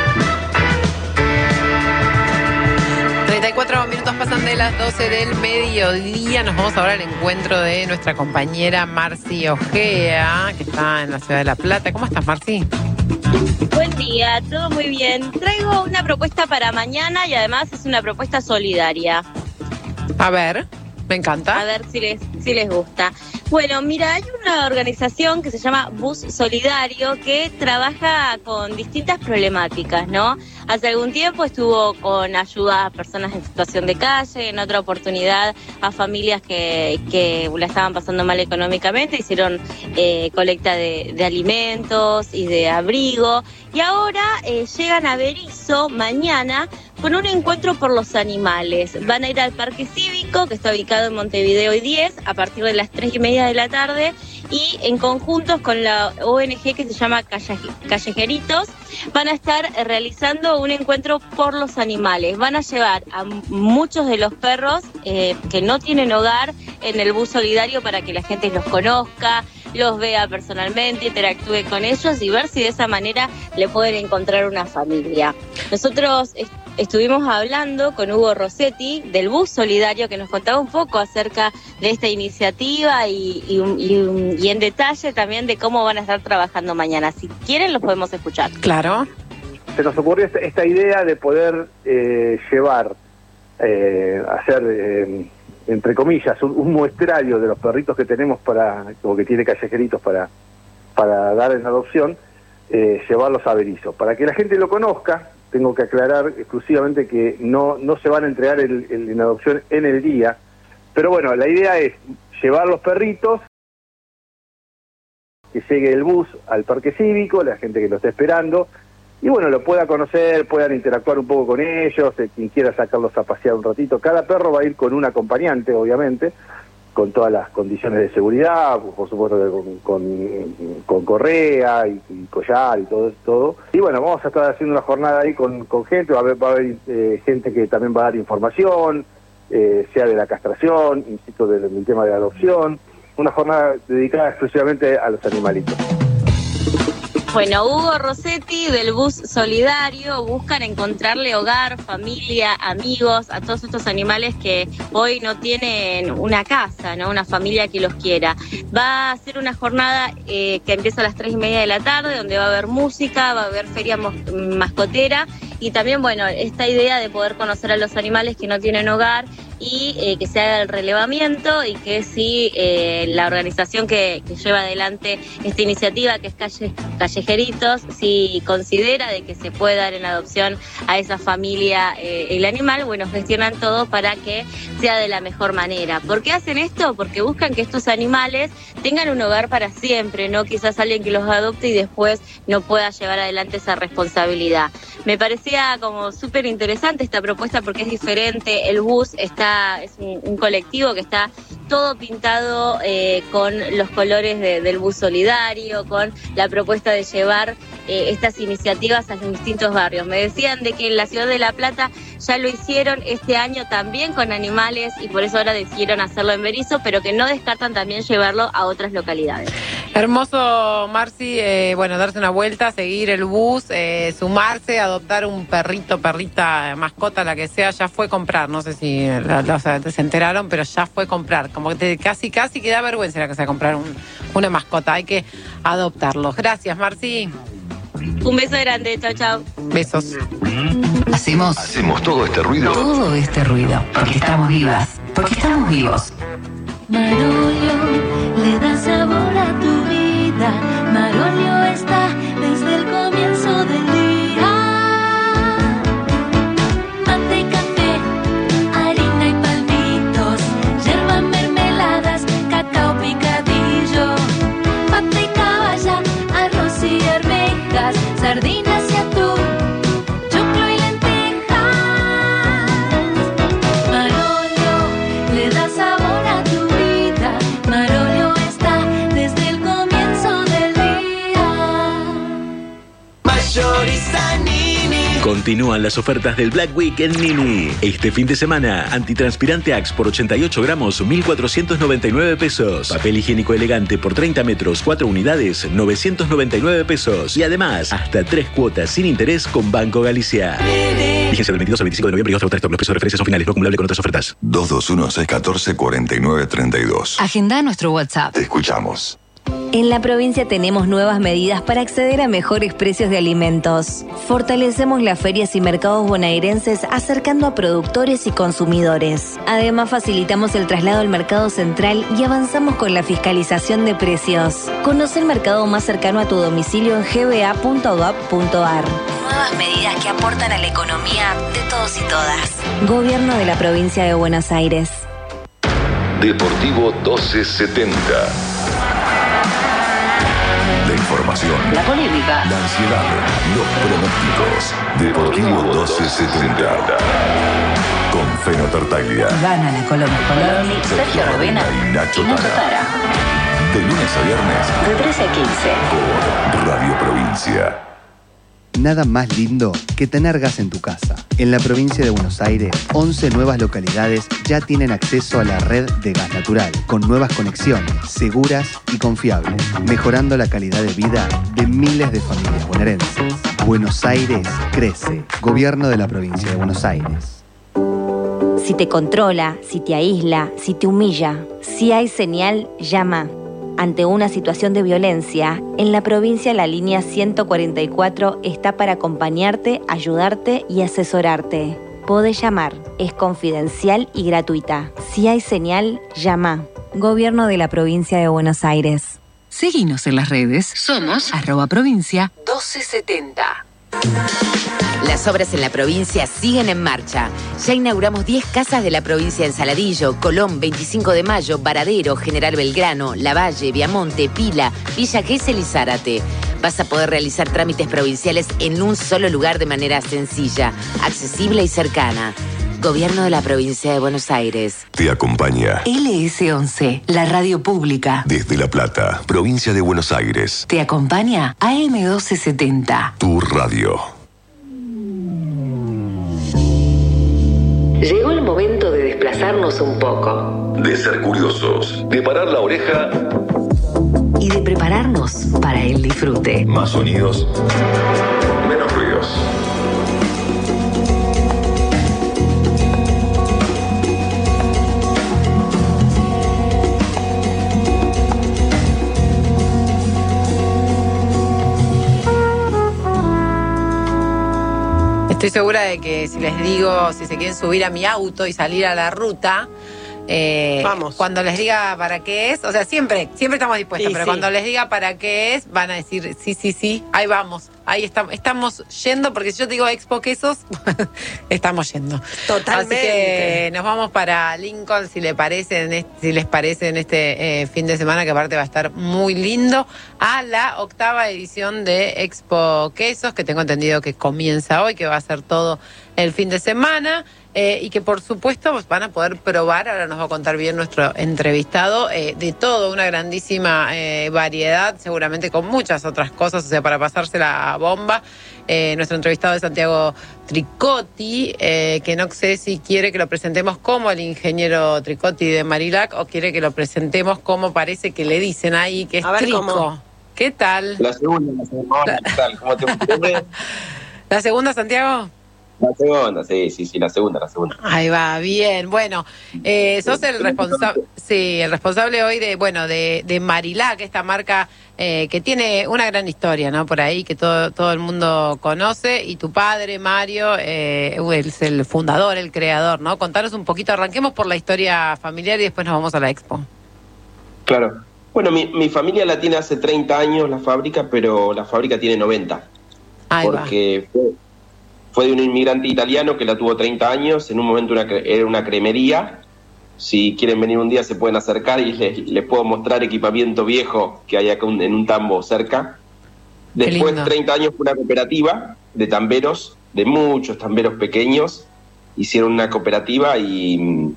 34 minutos pasan de las 12 del mediodía. Nos vamos ahora al encuentro de nuestra compañera Marci Ojea, que está en la ciudad de La Plata. ¿Cómo estás, Marci? Buen día, todo muy bien. Traigo una propuesta para mañana y además es una propuesta solidaria. A ver, me encanta. A ver si les gusta. Bueno, mira, hay una organización que se llama Bus Solidario que trabaja con distintas problemáticas, ¿no? Hace algún tiempo estuvo con ayuda a personas en situación de calle, en otra oportunidad a familias que la estaban pasando mal económicamente, hicieron colecta de alimentos y de abrigo, y ahora llegan a Berisso mañana con un encuentro por los animales. Van a ir al Parque Cívico, que está ubicado en Montevideo y 10, a partir de las 3:30 de la tarde, y en conjuntos con la ONG que se llama Callejeritos, van a estar realizando un encuentro por los animales. Van a llevar a muchos de los perros que no tienen hogar en el bus solidario para que la gente los conozca, los vea personalmente, interactúe con ellos y ver si de esa manera le pueden encontrar una familia. Nosotros estuvimos hablando con Hugo Rossetti del Bus Solidario, que nos contaba un poco acerca de esta iniciativa y en detalle también de cómo van a estar trabajando mañana. Si quieren, los podemos escuchar. Claro. Se nos ocurrió esta idea de poder llevar, hacer, entre comillas, un muestrario de los perritos que tenemos o que tiene Callejeritos para dar en adopción, llevarlos a Berisso. Para que la gente lo conozca, tengo que aclarar exclusivamente que no se van a entregar en adopción en el día, pero bueno, la idea es llevar los perritos, que llegue el bus al Parque Cívico, la gente que lo esté esperando, y bueno, lo pueda conocer, puedan interactuar un poco con ellos, quien quiera sacarlos a pasear un ratito. Cada perro va a ir con un acompañante, obviamente, con todas las condiciones de seguridad, por supuesto con correa y collar y todo. Y bueno, vamos a estar haciendo una jornada ahí con gente, va a haber gente que también va a dar información, sea de la castración, insisto, del tema de adopción, una jornada dedicada exclusivamente a los animalitos. Bueno, Hugo Rossetti del Bus Solidario buscan encontrarle hogar, familia, amigos a todos estos animales que hoy no tienen una casa, ¿no? Una familia que los quiera. Va a ser una jornada que empieza a las 3:30 de la tarde, donde va a haber música, va a haber feria mascotera y también, bueno, esta idea de poder conocer a los animales que no tienen hogar y que se haga el relevamiento y que si la organización que lleva adelante esta iniciativa, que es Callejeritos, si considera de que se puede dar en adopción a esa familia el animal, bueno, gestionan todo para que sea de la mejor manera. ¿Por qué hacen esto? Porque buscan que estos animales tengan un hogar para siempre, no quizás alguien que los adopte y después no pueda llevar adelante esa responsabilidad. Me parecía como súper interesante esta propuesta porque es diferente. El bus es un colectivo que está todo pintado con los colores del Bus Solidario, con la propuesta de llevar estas iniciativas a los distintos barrios. Me decían de que en la ciudad de La Plata ya lo hicieron este año también con animales y por eso ahora decidieron hacerlo en Berisso, pero que no descartan también llevarlo a otras localidades. Hermoso, Marci, bueno, darse una vuelta, seguir el bus, sumarse, adoptar un perrito, perrita, mascota, la que sea, ya fue comprar, no sé si se enteraron, pero ya fue comprar, como que casi que da vergüenza la que sea comprar una mascota, hay que adoptarlos. Gracias, Marci. Un beso grande, chao, chao. Besos. Hacemos todo este ruido. Todo este ruido, porque estamos vivas, porque estamos vivos. Marolio le da sabor a tu vida. Marolio está desde el comienzo del día. Mate y café, harina y palmitos, yerba, mermeladas, cacao picadillo, mate y caballa, arroz y arvejas, sardinas y atún, choclo y lentejas. Marolio le da sabor a tu vida. Marolio está desde el comienzo del día. Mayoriza Nini. Continúan las ofertas del Black Week en Nini. Este fin de semana, antitranspirante Axe por 88 gramos, 1.499 pesos. Papel higiénico elegante por 30 metros, 4 unidades, 999 pesos. Y además, hasta 3 cuotas sin interés con Banco Galicia. Vigencia del 22 al 25 de noviembre y hasta los precios de referencia son finales, no acumulable con otras ofertas. 221-614-4932. Agenda nuestro WhatsApp. Te escuchamos. En la provincia tenemos nuevas medidas para acceder a mejores precios de alimentos. Fortalecemos las ferias y mercados bonaerenses acercando a productores y consumidores. Además, facilitamos el traslado al mercado central y avanzamos con la fiscalización de precios. Conoce el mercado más cercano a tu domicilio en gba.gov.ar. Nuevas medidas que aportan a la economía de todos y todas. Gobierno de la Provincia de Buenos Aires. Deportivo 1270. La información, La polémica. la ansiedad, los pronósticos. Deportivo 1270. Con Feno Tartaglia, Gana la Colón Colón, Sergio Rovena y Nacho y Nacho Tara. Tara. De lunes a viernes De 13 a 15. por Radio Provincia. Nada más lindo que tener gas en tu casa. En la provincia de Buenos Aires, 11 nuevas localidades ya tienen acceso a la red de gas natural, con nuevas conexiones, seguras y confiables, mejorando la calidad de vida de miles de familias bonaerenses. Buenos Aires crece. Gobierno de la provincia de Buenos Aires. Si te controla, si te aísla, si te humilla, si hay señal, llama. Ante una situación de violencia, en la provincia la línea 144 está para acompañarte, ayudarte y asesorarte. Podés llamar, es confidencial y gratuita. Si hay señal, llama. Gobierno de la Provincia de Buenos Aires. Seguinos en las redes. Somos @provincia 1270. Las obras en la provincia siguen en marcha. Ya inauguramos 10 casas de la provincia en Saladillo, Colón, 25 de Mayo, Varadero, General Belgrano, Lavalle, Viamonte, Pila, Villa Gesell y Zárate. Vas a poder realizar trámites provinciales en un solo lugar de manera sencilla, accesible y cercana. Gobierno de la Provincia de Buenos Aires. Te acompaña LS11, la radio pública. desde La Plata, provincia de Buenos Aires. Te acompaña AM1270. Tu radio. Llegó el momento de desplazarnos un poco De ser curiosos. De parar la oreja. y de prepararnos para el disfrute. Más sonidos. Menos ruidos. Estoy segura de que si les digo, si se quieren subir a mi auto y salir a la ruta, Vamos. cuando les diga para qué es, o sea, siempre estamos dispuestos, Sí, pero sí. cuando les diga para qué es, van a decir sí, ahí vamos, ahí estamos yendo, porque si yo te digo Expo Quesos, estamos yendo. Totalmente. Así que nos vamos para Lincoln, si les parece en este fin de semana, que aparte va a estar muy lindo, a la 8ª edición de Expo Quesos, que tengo entendido que comienza hoy, que va a ser todo el fin de semana. Y que por supuesto pues, van a poder probar, ahora nos va a contar bien nuestro entrevistado, de todo, una grandísima variedad, seguramente con muchas otras cosas, o sea, para pasársela a bomba. Nuestro entrevistado es Santiago Tricotti, que no sé si quiere que lo presentemos como el ingeniero Tricotti de Marilac o quiere que lo presentemos como parece que le dicen ahí, que es A ver, Trico. ¿cómo? ¿Qué tal? La segunda, ¿qué tal? ¿Cómo te entiendes? ¿La segunda, Santiago? La segunda, sí, la segunda. Ahí va, bien. Bueno, sos el responsable, sí, el responsable hoy de Marilac, esta marca que tiene una gran historia, ¿no? Por ahí que todo el mundo conoce, y tu padre, Mario, es el fundador, el creador, ¿no? Contanos un poquito, arranquemos por la historia familiar y después nos vamos a la Expo. Claro. Bueno, mi familia la tiene hace 30 años la fábrica, pero la fábrica tiene 90. Ahí porque fue de un inmigrante italiano que la tuvo 30 años, en un momento era una cremería. Si quieren venir un día se pueden acercar y les puedo mostrar equipamiento viejo que hay acá en un tambo cerca. Después, 30 años, fue una cooperativa de tamberos, de muchos tamberos pequeños. Hicieron una cooperativa y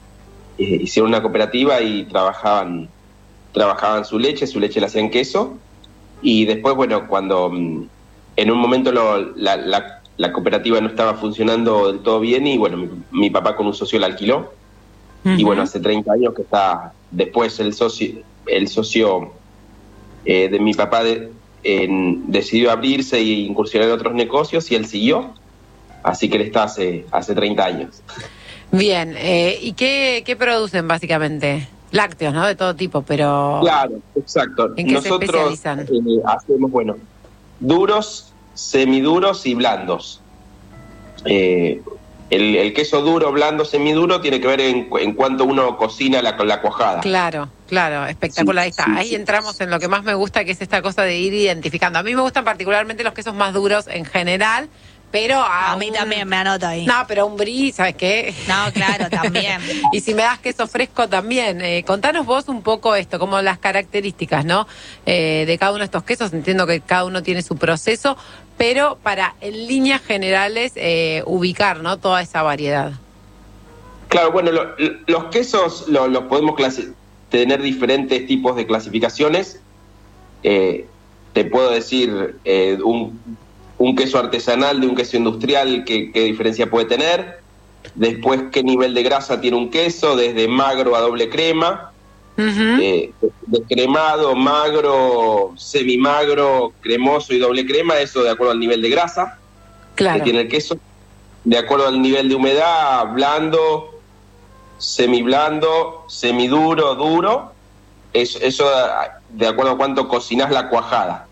trabajaban su leche la hacían queso. Y después, bueno, cuando en un momento la cooperativa no estaba funcionando del todo bien, y bueno, mi papá con un socio la alquiló. Uh-huh. Y bueno, hace 30 años que está. Después el socio de mi papá decidió abrirse e incursionar en otros negocios, y él siguió. Así que él está hace 30 años. Bien, ¿y qué producen básicamente? lácteos, ¿no? De todo tipo, pero... Claro, exacto. ¿En qué Nosotros se especializan? hacemos, duros, semiduros y blandos. El queso duro, blando, semiduro tiene que ver en cuanto uno cocina la cuajada. Claro, espectacular. Ahí entramos en lo que más me gusta, que es esta cosa de ir identificando. A mí me gustan particularmente los quesos más duros en general, pero A mí también me anota ahí. No, pero un brie, ¿sabes qué? No, claro, también. Y si me das queso fresco también. Contanos vos un poco esto, como las características, ¿no? De cada uno de estos quesos. Entiendo que cada uno tiene su proceso, pero para, en líneas generales, ubicar, ¿no? Toda esa variedad. Claro, bueno, los quesos los podemos tener diferentes tipos de clasificaciones. Te puedo decir un queso artesanal de un queso industrial, qué diferencia puede tener. Después, qué nivel de grasa tiene un queso, desde magro a doble crema, descremado, magro, semimagro, cremoso y doble crema, eso de acuerdo al nivel de grasa que tiene el queso. De acuerdo al nivel de humedad, blando, semiblando, semiduro, duro. Eso de acuerdo a cuánto cocinás la cuajada.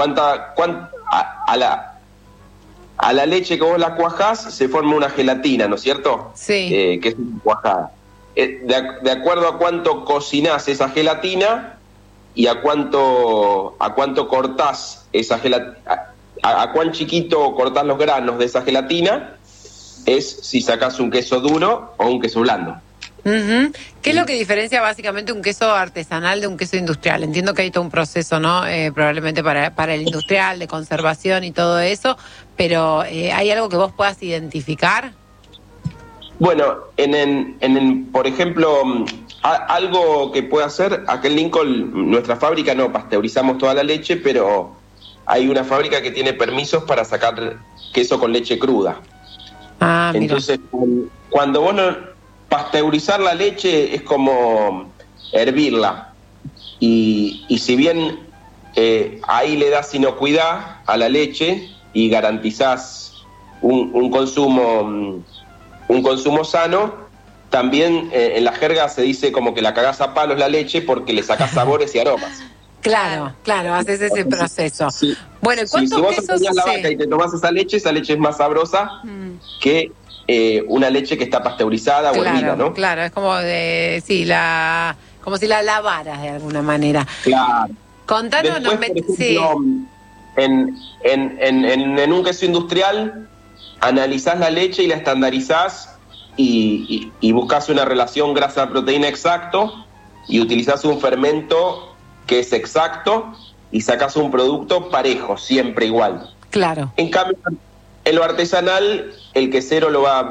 A la leche que vos la cuajás se forma una gelatina, ¿no es cierto? Sí. Que es una cuajada. De acuerdo a cuánto cocinás esa gelatina y a cuánto cortás esa gelatina, a cuán chiquito cortás los granos de esa gelatina, es si sacás un queso duro o un queso blando. ¿Qué es lo que diferencia básicamente un queso artesanal de un queso industrial? Entiendo que hay todo un proceso, ¿no? Probablemente para el industrial, de conservación y todo eso, pero ¿hay algo que vos puedas identificar? Bueno, por ejemplo, algo que puede hacer, acá en Lincoln, nuestra fábrica no pasteurizamos toda la leche, pero hay una fábrica que tiene permisos para sacar queso con leche cruda. Ah, mira. Entonces, cuando vos pasteurizar la leche es como hervirla. Y si bien ahí le das inocuidad a la leche y garantizás un consumo sano, también en la jerga se dice como que la cagás a palos la leche porque le sacás sabores y aromas. Claro, haces ese proceso. Sí. Bueno, ¿y Si cuántos vos quesos acompañás la vaca y te tomás esa leche es más sabrosa que una leche que está pasteurizada o hervida, ¿no? Claro, es como como si la lavaras de alguna manera. Claro. Contanos, Después, por ejemplo, en un queso industrial analizás la leche y la estandarizás y buscás una relación grasa-proteína exacto y utilizás un fermento que es exacto y sacás un producto parejo, siempre igual. Claro. En cambio, en lo artesanal, el quesero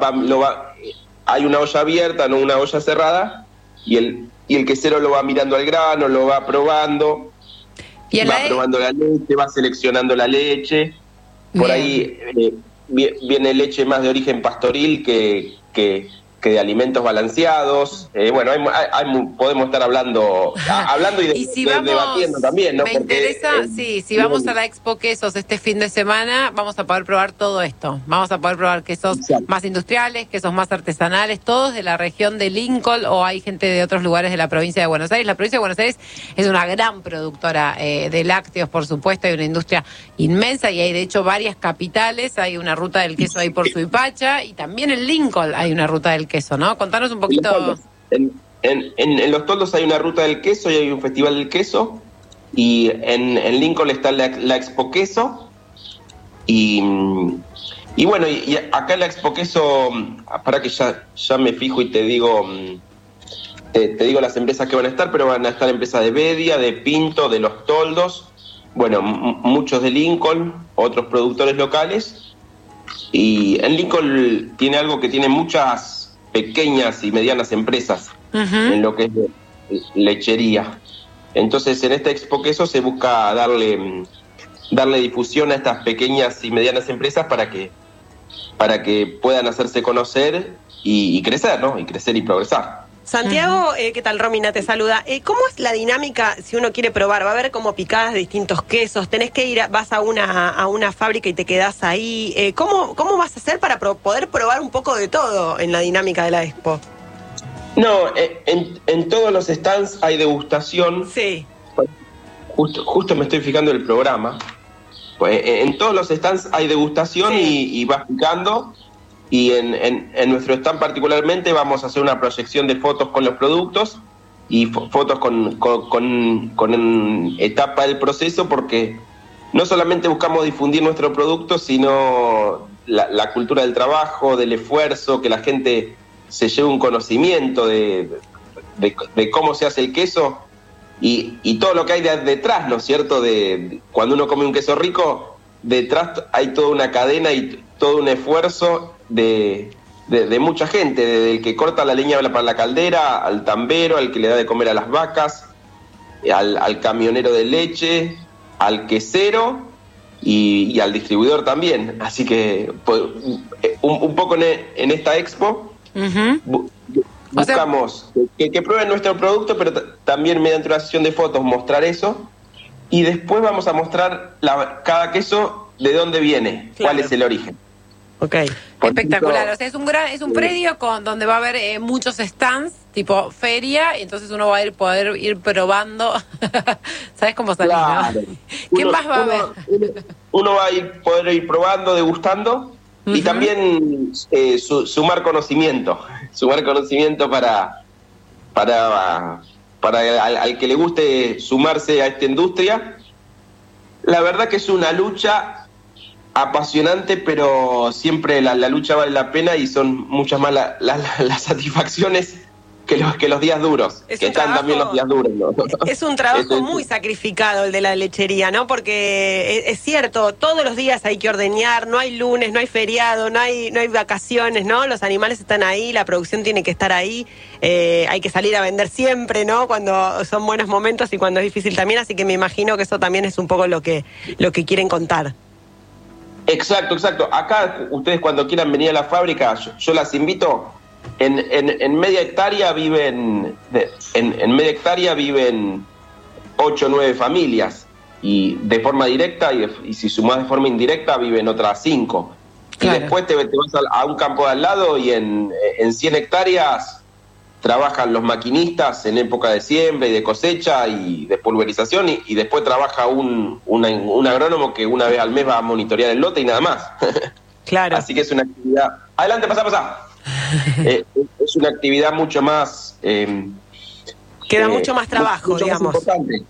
hay una olla abierta, no una olla cerrada, y el quesero lo va mirando al grano, lo va probando, probando la leche, va seleccionando la leche. Por ahí viene leche más de origen pastoril que de alimentos balanceados. Podemos estar hablando y debatiendo también, ¿no? Me interesa, si vamos a la Expo Quesos este fin de semana, vamos a poder probar todo esto. Vamos a poder probar quesos más industriales, quesos más artesanales, todos de la región de Lincoln, o hay gente de otros lugares de la provincia de Buenos Aires. La provincia de Buenos Aires es una gran productora de lácteos, por supuesto, hay una industria inmensa y hay de hecho varias capitales. Hay una ruta del queso ahí por Suipacha y también en Lincoln hay una ruta del queso, ¿no? Contanos un poquito. En Los Toldos hay una ruta del queso y hay un festival del queso, y en Lincoln está la Expo Queso, y bueno, y acá en la Expo Queso, para que ya me fijo y te digo las empresas que van a estar, pero van a estar empresas de Bedia, de Pinto, de Los Toldos, bueno, muchos de Lincoln, otros productores locales, y en Lincoln tiene algo que tiene muchas pequeñas y medianas empresas en lo que es lechería. Entonces, en esta Expo Queso se busca darle difusión a estas pequeñas y medianas empresas para que puedan hacerse conocer y crecer, ¿no? Y crecer y progresar. Santiago, ¿qué tal? Romina te saluda. ¿Cómo es la dinámica si uno quiere probar? Va a haber como picadas de distintos quesos, tenés que ir, vas a una fábrica y te quedás ahí. ¿Cómo vas a hacer para poder probar un poco de todo en la dinámica de la Expo? No, en todos los stands hay degustación. Sí. Justo me estoy fijando el programa. Pues, en todos los stands hay degustación y vas picando. Y en nuestro stand particularmente vamos a hacer una proyección de fotos con los productos y fotos con etapa del proceso, porque no solamente buscamos difundir nuestro producto, sino la cultura del trabajo, del esfuerzo, que la gente se lleve un conocimiento de cómo se hace el queso y todo lo que hay detrás, ¿no es cierto? De cuando uno come un queso rico, detrás hay toda una cadena y todo un esfuerzo de mucha gente, desde el que corta la leña para la caldera, al tambero, al que le da de comer a las vacas, al camionero de leche, al quesero y al distribuidor también. Así que pues, un poco en esta expo buscamos que prueben nuestro producto, pero también mediante una sesión de fotos mostrar eso, y después vamos a mostrar cada queso de dónde viene, cuál es el origen. Okay. Espectacular, o sea, es un predio donde va a haber muchos stands, tipo feria, y entonces uno va a poder ir probando. ¿Sabes cómo salir? Claro. ¿No? ¿Qué más va a haber? Uno va a poder ir probando, degustando, y también sumar conocimiento para al que le guste sumarse a esta industria. La verdad que es una lucha apasionante, pero siempre la lucha vale la pena y son muchas más las satisfacciones que los días duros, que están también los días duros, ¿no? Es un trabajo muy sacrificado el de la lechería, ¿no? Porque es cierto, todos los días hay que ordeñar, no hay lunes, no hay feriado, no hay vacaciones, ¿no? Los animales están ahí, la producción tiene que estar ahí, hay que salir a vender siempre, ¿no? Cuando son buenos momentos y cuando es difícil también, así que me imagino que eso también es un poco lo que quieren contar. Exacto. Acá ustedes cuando quieran venir a la fábrica, yo las invito. En media hectárea viven 8 o 9 familias, y de forma directa, y si sumás de forma indirecta viven otras 5. Claro. Y después te vas a un campo de al lado y en 100 hectáreas trabajan los maquinistas en época de siembra y de cosecha y de pulverización, y después trabaja un agrónomo que una vez al mes va a monitorear el lote y nada más. Claro. Así que es una actividad. Adelante, pasa. Es una actividad mucho más... Queda mucho más trabajo, mucho digamos. Más importante.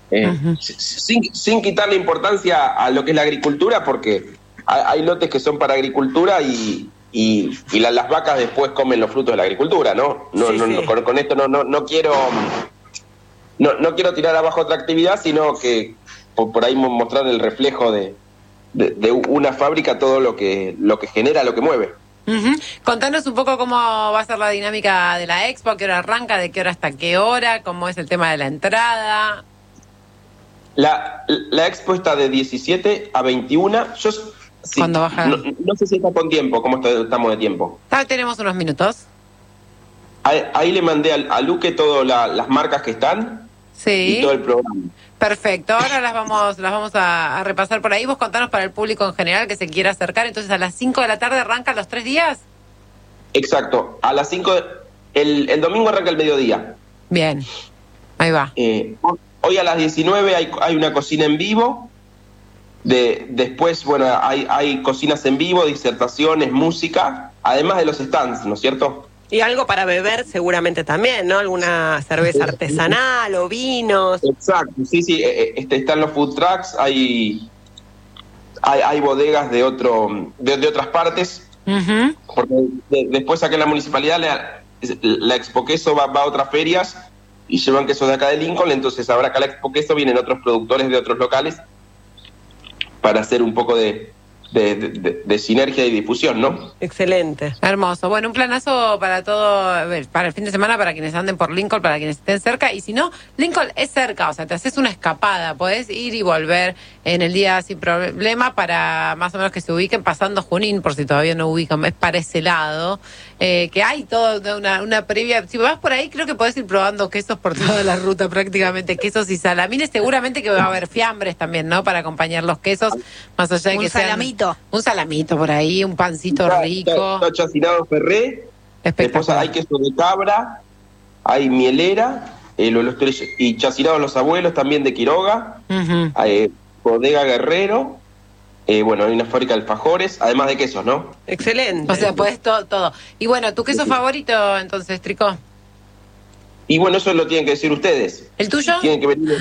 Sin quitarle importancia a lo que es la agricultura, porque hay lotes que son para agricultura y las vacas después comen los frutos de la agricultura, ¿no? Con esto no quiero tirar abajo otra actividad, sino que por ahí mostrar el reflejo de una fábrica, todo lo que genera, lo que mueve. Contanos un poco cómo va a ser la dinámica de la expo, a qué hora arranca, de qué hora hasta qué hora, cómo es el tema de la entrada. La expo está de 17 a 21. ¿Cuándo baja? No sé si está con tiempo, ¿cómo estamos de tiempo? Tenemos unos minutos. Ahí le mandé a Luque todas las marcas que están. Sí. Y todo el programa. Perfecto, ahora las vamos a repasar por ahí. Vos contanos para el público en general que se quiera acercar. Entonces, a las 5 de la tarde arrancan los 3 días. Exacto, a las 5, el domingo arranca el mediodía. Bien, ahí va. Hoy a las 19 hay una cocina en vivo. Después, bueno, hay cocinas en vivo, disertaciones, música, además de los stands, ¿no es cierto? Y algo para beber seguramente también, ¿no? Alguna cerveza artesanal o vinos. Exacto, sí, están los food trucks, hay bodegas de otras partes, porque después acá en la municipalidad la Expo Queso va a otras ferias y llevan quesos de acá de Lincoln, entonces ahora acá la Expo Queso vienen otros productores de otros locales para hacer un poco de sinergia y difusión, ¿no? Excelente. Hermoso. Bueno, un planazo para todo, para el fin de semana, para quienes anden por Lincoln, para quienes estén cerca. Y si no, Lincoln es cerca, o sea, te haces una escapada, podés ir y volver en el día sin problema, para más o menos que se ubiquen pasando Junín, por si todavía no ubican, es para ese lado. Que hay toda una previa. Si vas por ahí, creo que podés ir probando quesos por toda la ruta prácticamente, quesos y salamines. Seguramente que va a haber fiambres también, ¿no? Para acompañar los quesos, más allá de que sean... Un salamito por ahí, un pancito rico. Está chacinado Ferré. Después hay queso de cabra, hay Mielera, y Chacinados Los Abuelos también de Quiroga, Bodega Guerrero, bueno, hay una fábrica de alfajores, además de quesos, ¿no? Excelente. O sea, puedes todo. Y bueno, ¿tu queso favorito entonces, Trico? Y bueno, eso lo tienen que decir ustedes. ¿El tuyo? Tienen que venir.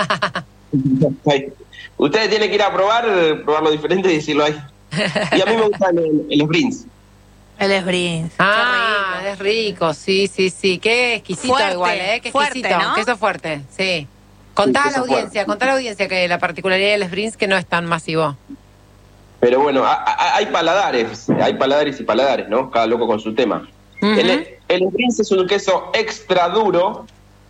Ustedes tienen que ir a probar lo diferente y decirlo ahí. Y a mí me gustan los Brins. El Esbrin. Ah, es rico, sí. Qué exquisito Fuerte, igual, Qué fuerte, exquisito. ¿no? Queso fuerte, sí. Contá a la queso audiencia, que la particularidad del Esbrins que no es tan masivo. Pero bueno, hay paladares y paladares, ¿no? Cada loco con su tema. El Esbrins es un queso extra duro.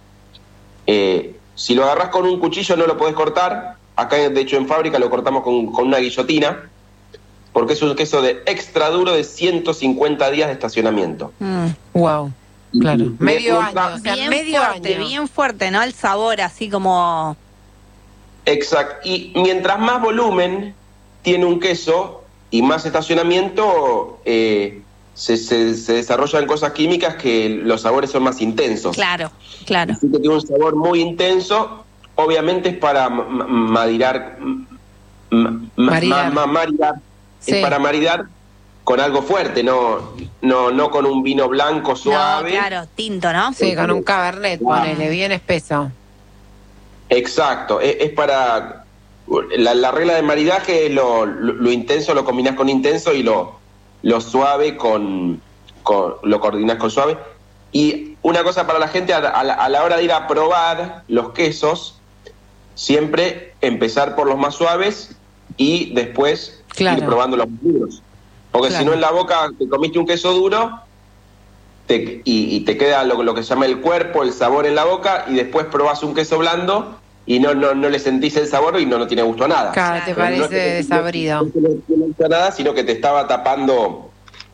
Si lo agarrás con un cuchillo no lo podés cortar. Acá, de hecho, en fábrica lo cortamos con una guillotina, porque es un queso de extra duro de 150 días de estacionamiento. Wow, claro. Medio año, o sea, Bien medio fuerte, año. bien fuerte, ¿no? El sabor así como... Exacto. Y mientras más volumen tiene un queso y más estacionamiento, se desarrollan cosas químicas que los sabores son más intensos. Claro. Así que tiene un sabor muy intenso. Obviamente es para maridar. Sí. Es para maridar con algo fuerte, no con un vino blanco suave. No, claro, tinto, ¿no? Sí, con un cabernet, ponele, bien espeso. Exacto, es para... La regla de maridaje es lo intenso, lo combinás con intenso, y lo suave lo coordinás con suave. Y una cosa para la gente, a la hora de ir a probar los quesos, siempre empezar por los más suaves y después ir probando los más duros. Porque si no, en la boca te comiste un queso duro y te queda lo que se llama el cuerpo, el sabor en la boca, y después probás un queso blando y no le sentís el sabor y no tiene gusto a nada. Claro, te parece desabrido. No tiene gusto a nada, sino que te estaba tapando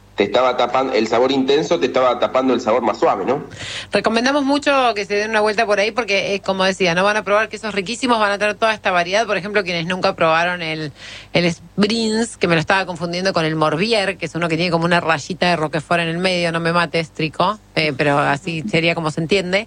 el sabor intenso, te estaba tapando el sabor más suave, ¿no? Recomendamos mucho que se den una vuelta por ahí porque, como decía, no van a probar quesos riquísimos, van a tener toda esta variedad. Por ejemplo, quienes nunca probaron el Esbrins, que me lo estaba confundiendo con el Morbier, que es uno que tiene como una rayita de Roquefort en el medio, no me mates, Trico, pero así sería como se entiende.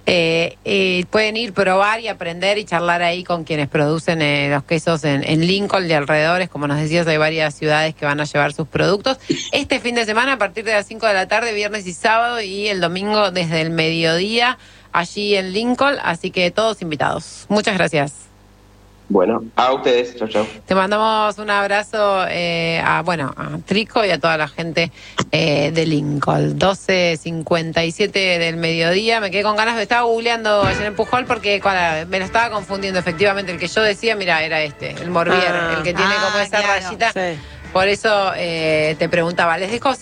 Pueden ir, probar y aprender y charlar ahí con quienes producen los quesos en Lincoln y alrededores. Como nos decías, hay varias ciudades que van a llevar sus productos. Este fin de semana a partir de las 5 de la tarde, viernes y sábado, y el domingo desde el mediodía allí en Lincoln, así que todos invitados. Muchas gracias. Bueno, a ustedes, chau. Te mandamos un abrazo a Trico y a toda la gente de Lincoln. 12:57 del mediodía, me quedé con ganas, estaba googleando ayer en Pujol porque me lo estaba confundiendo. Efectivamente, el que yo decía, mira, era el Morbier, el que tiene como esa rayita. Sí. Por eso te preguntaba. Les dejo,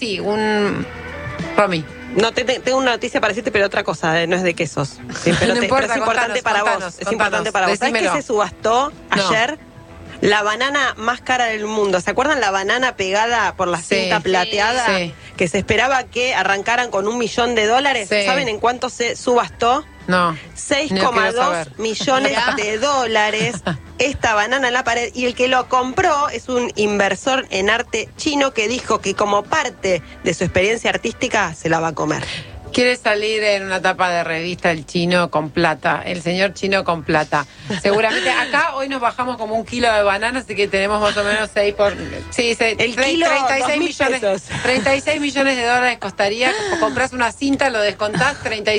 Romy. No, tengo una noticia para decirte, pero otra cosa, no es de quesos. Sí, pero no importa, pero es importante para vos. Es importante para vos. ¿Sabés que se subastó ayer la banana más cara del mundo? ¿Se acuerdan la banana pegada por la cinta plateada? Sí. Que se esperaba que arrancaran con $1 millón. Sí. ¿Saben en cuánto se subastó? No. 6,2 millones de dólares. Esta banana en la pared, y el que lo compró es un inversor en arte chino que dijo que como parte de su experiencia artística se la va a comer. Quiere salir en una tapa de revista el chino con plata, el señor chino con plata. Seguramente acá hoy nos bajamos como 1 kilo de bananas, así que tenemos más o menos 6 por... Sí, el kilo, 36 millones, 36 millones de dólares costaría. Compras una cinta, lo descontás,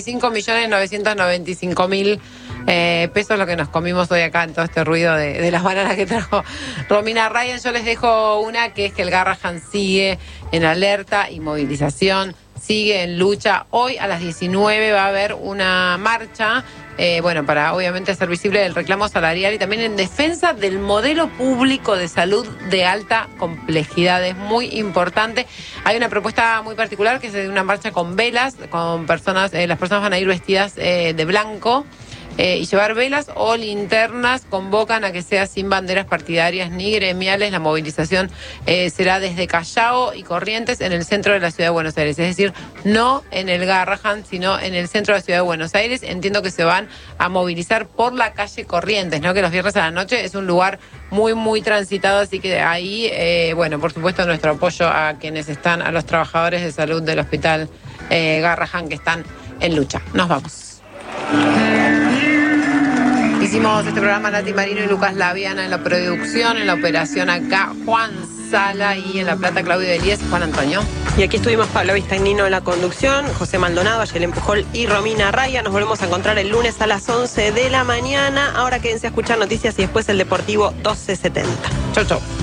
35.995.000 pesos, lo que nos comimos hoy acá en todo este ruido de las bananas que trajo Romina Ryan. Yo les dejo una, que es que el Garrahan sigue en alerta y movilización, sigue en lucha. Hoy a las 19 va a haber una marcha, para obviamente hacer visible el reclamo salarial y también en defensa del modelo público de salud de alta complejidad. Es muy importante. Hay una propuesta muy particular que es de una marcha con velas, con personas, las personas van a ir vestidas de blanco. Y llevar velas o linternas. Convocan a que sea sin banderas partidarias ni gremiales. La movilización será desde Callao y Corrientes en el centro de la ciudad de Buenos Aires. Es decir, no en el Garrahan, sino en el centro de la ciudad de Buenos Aires. Entiendo que se van a movilizar por la calle Corrientes, ¿no? Que los viernes a la noche es un lugar muy, muy transitado. Así que ahí, por supuesto, nuestro apoyo a quienes están, a los trabajadores de salud del hospital Garrahan que están en lucha. Nos vamos. Hicimos este programa Nati Marino y Lucas Laviana en la producción, en la operación acá Juan Sala y en La Plata Claudio Delíez, Juan Antonio. Y aquí estuvimos Pablo Vistagnino en la conducción, José Maldonado, Ayelen Pujol y Romina Raya. Nos volvemos a encontrar el lunes a las 11 de la mañana. Ahora quédense a escuchar noticias y después el Deportivo 1270. Chau, chau.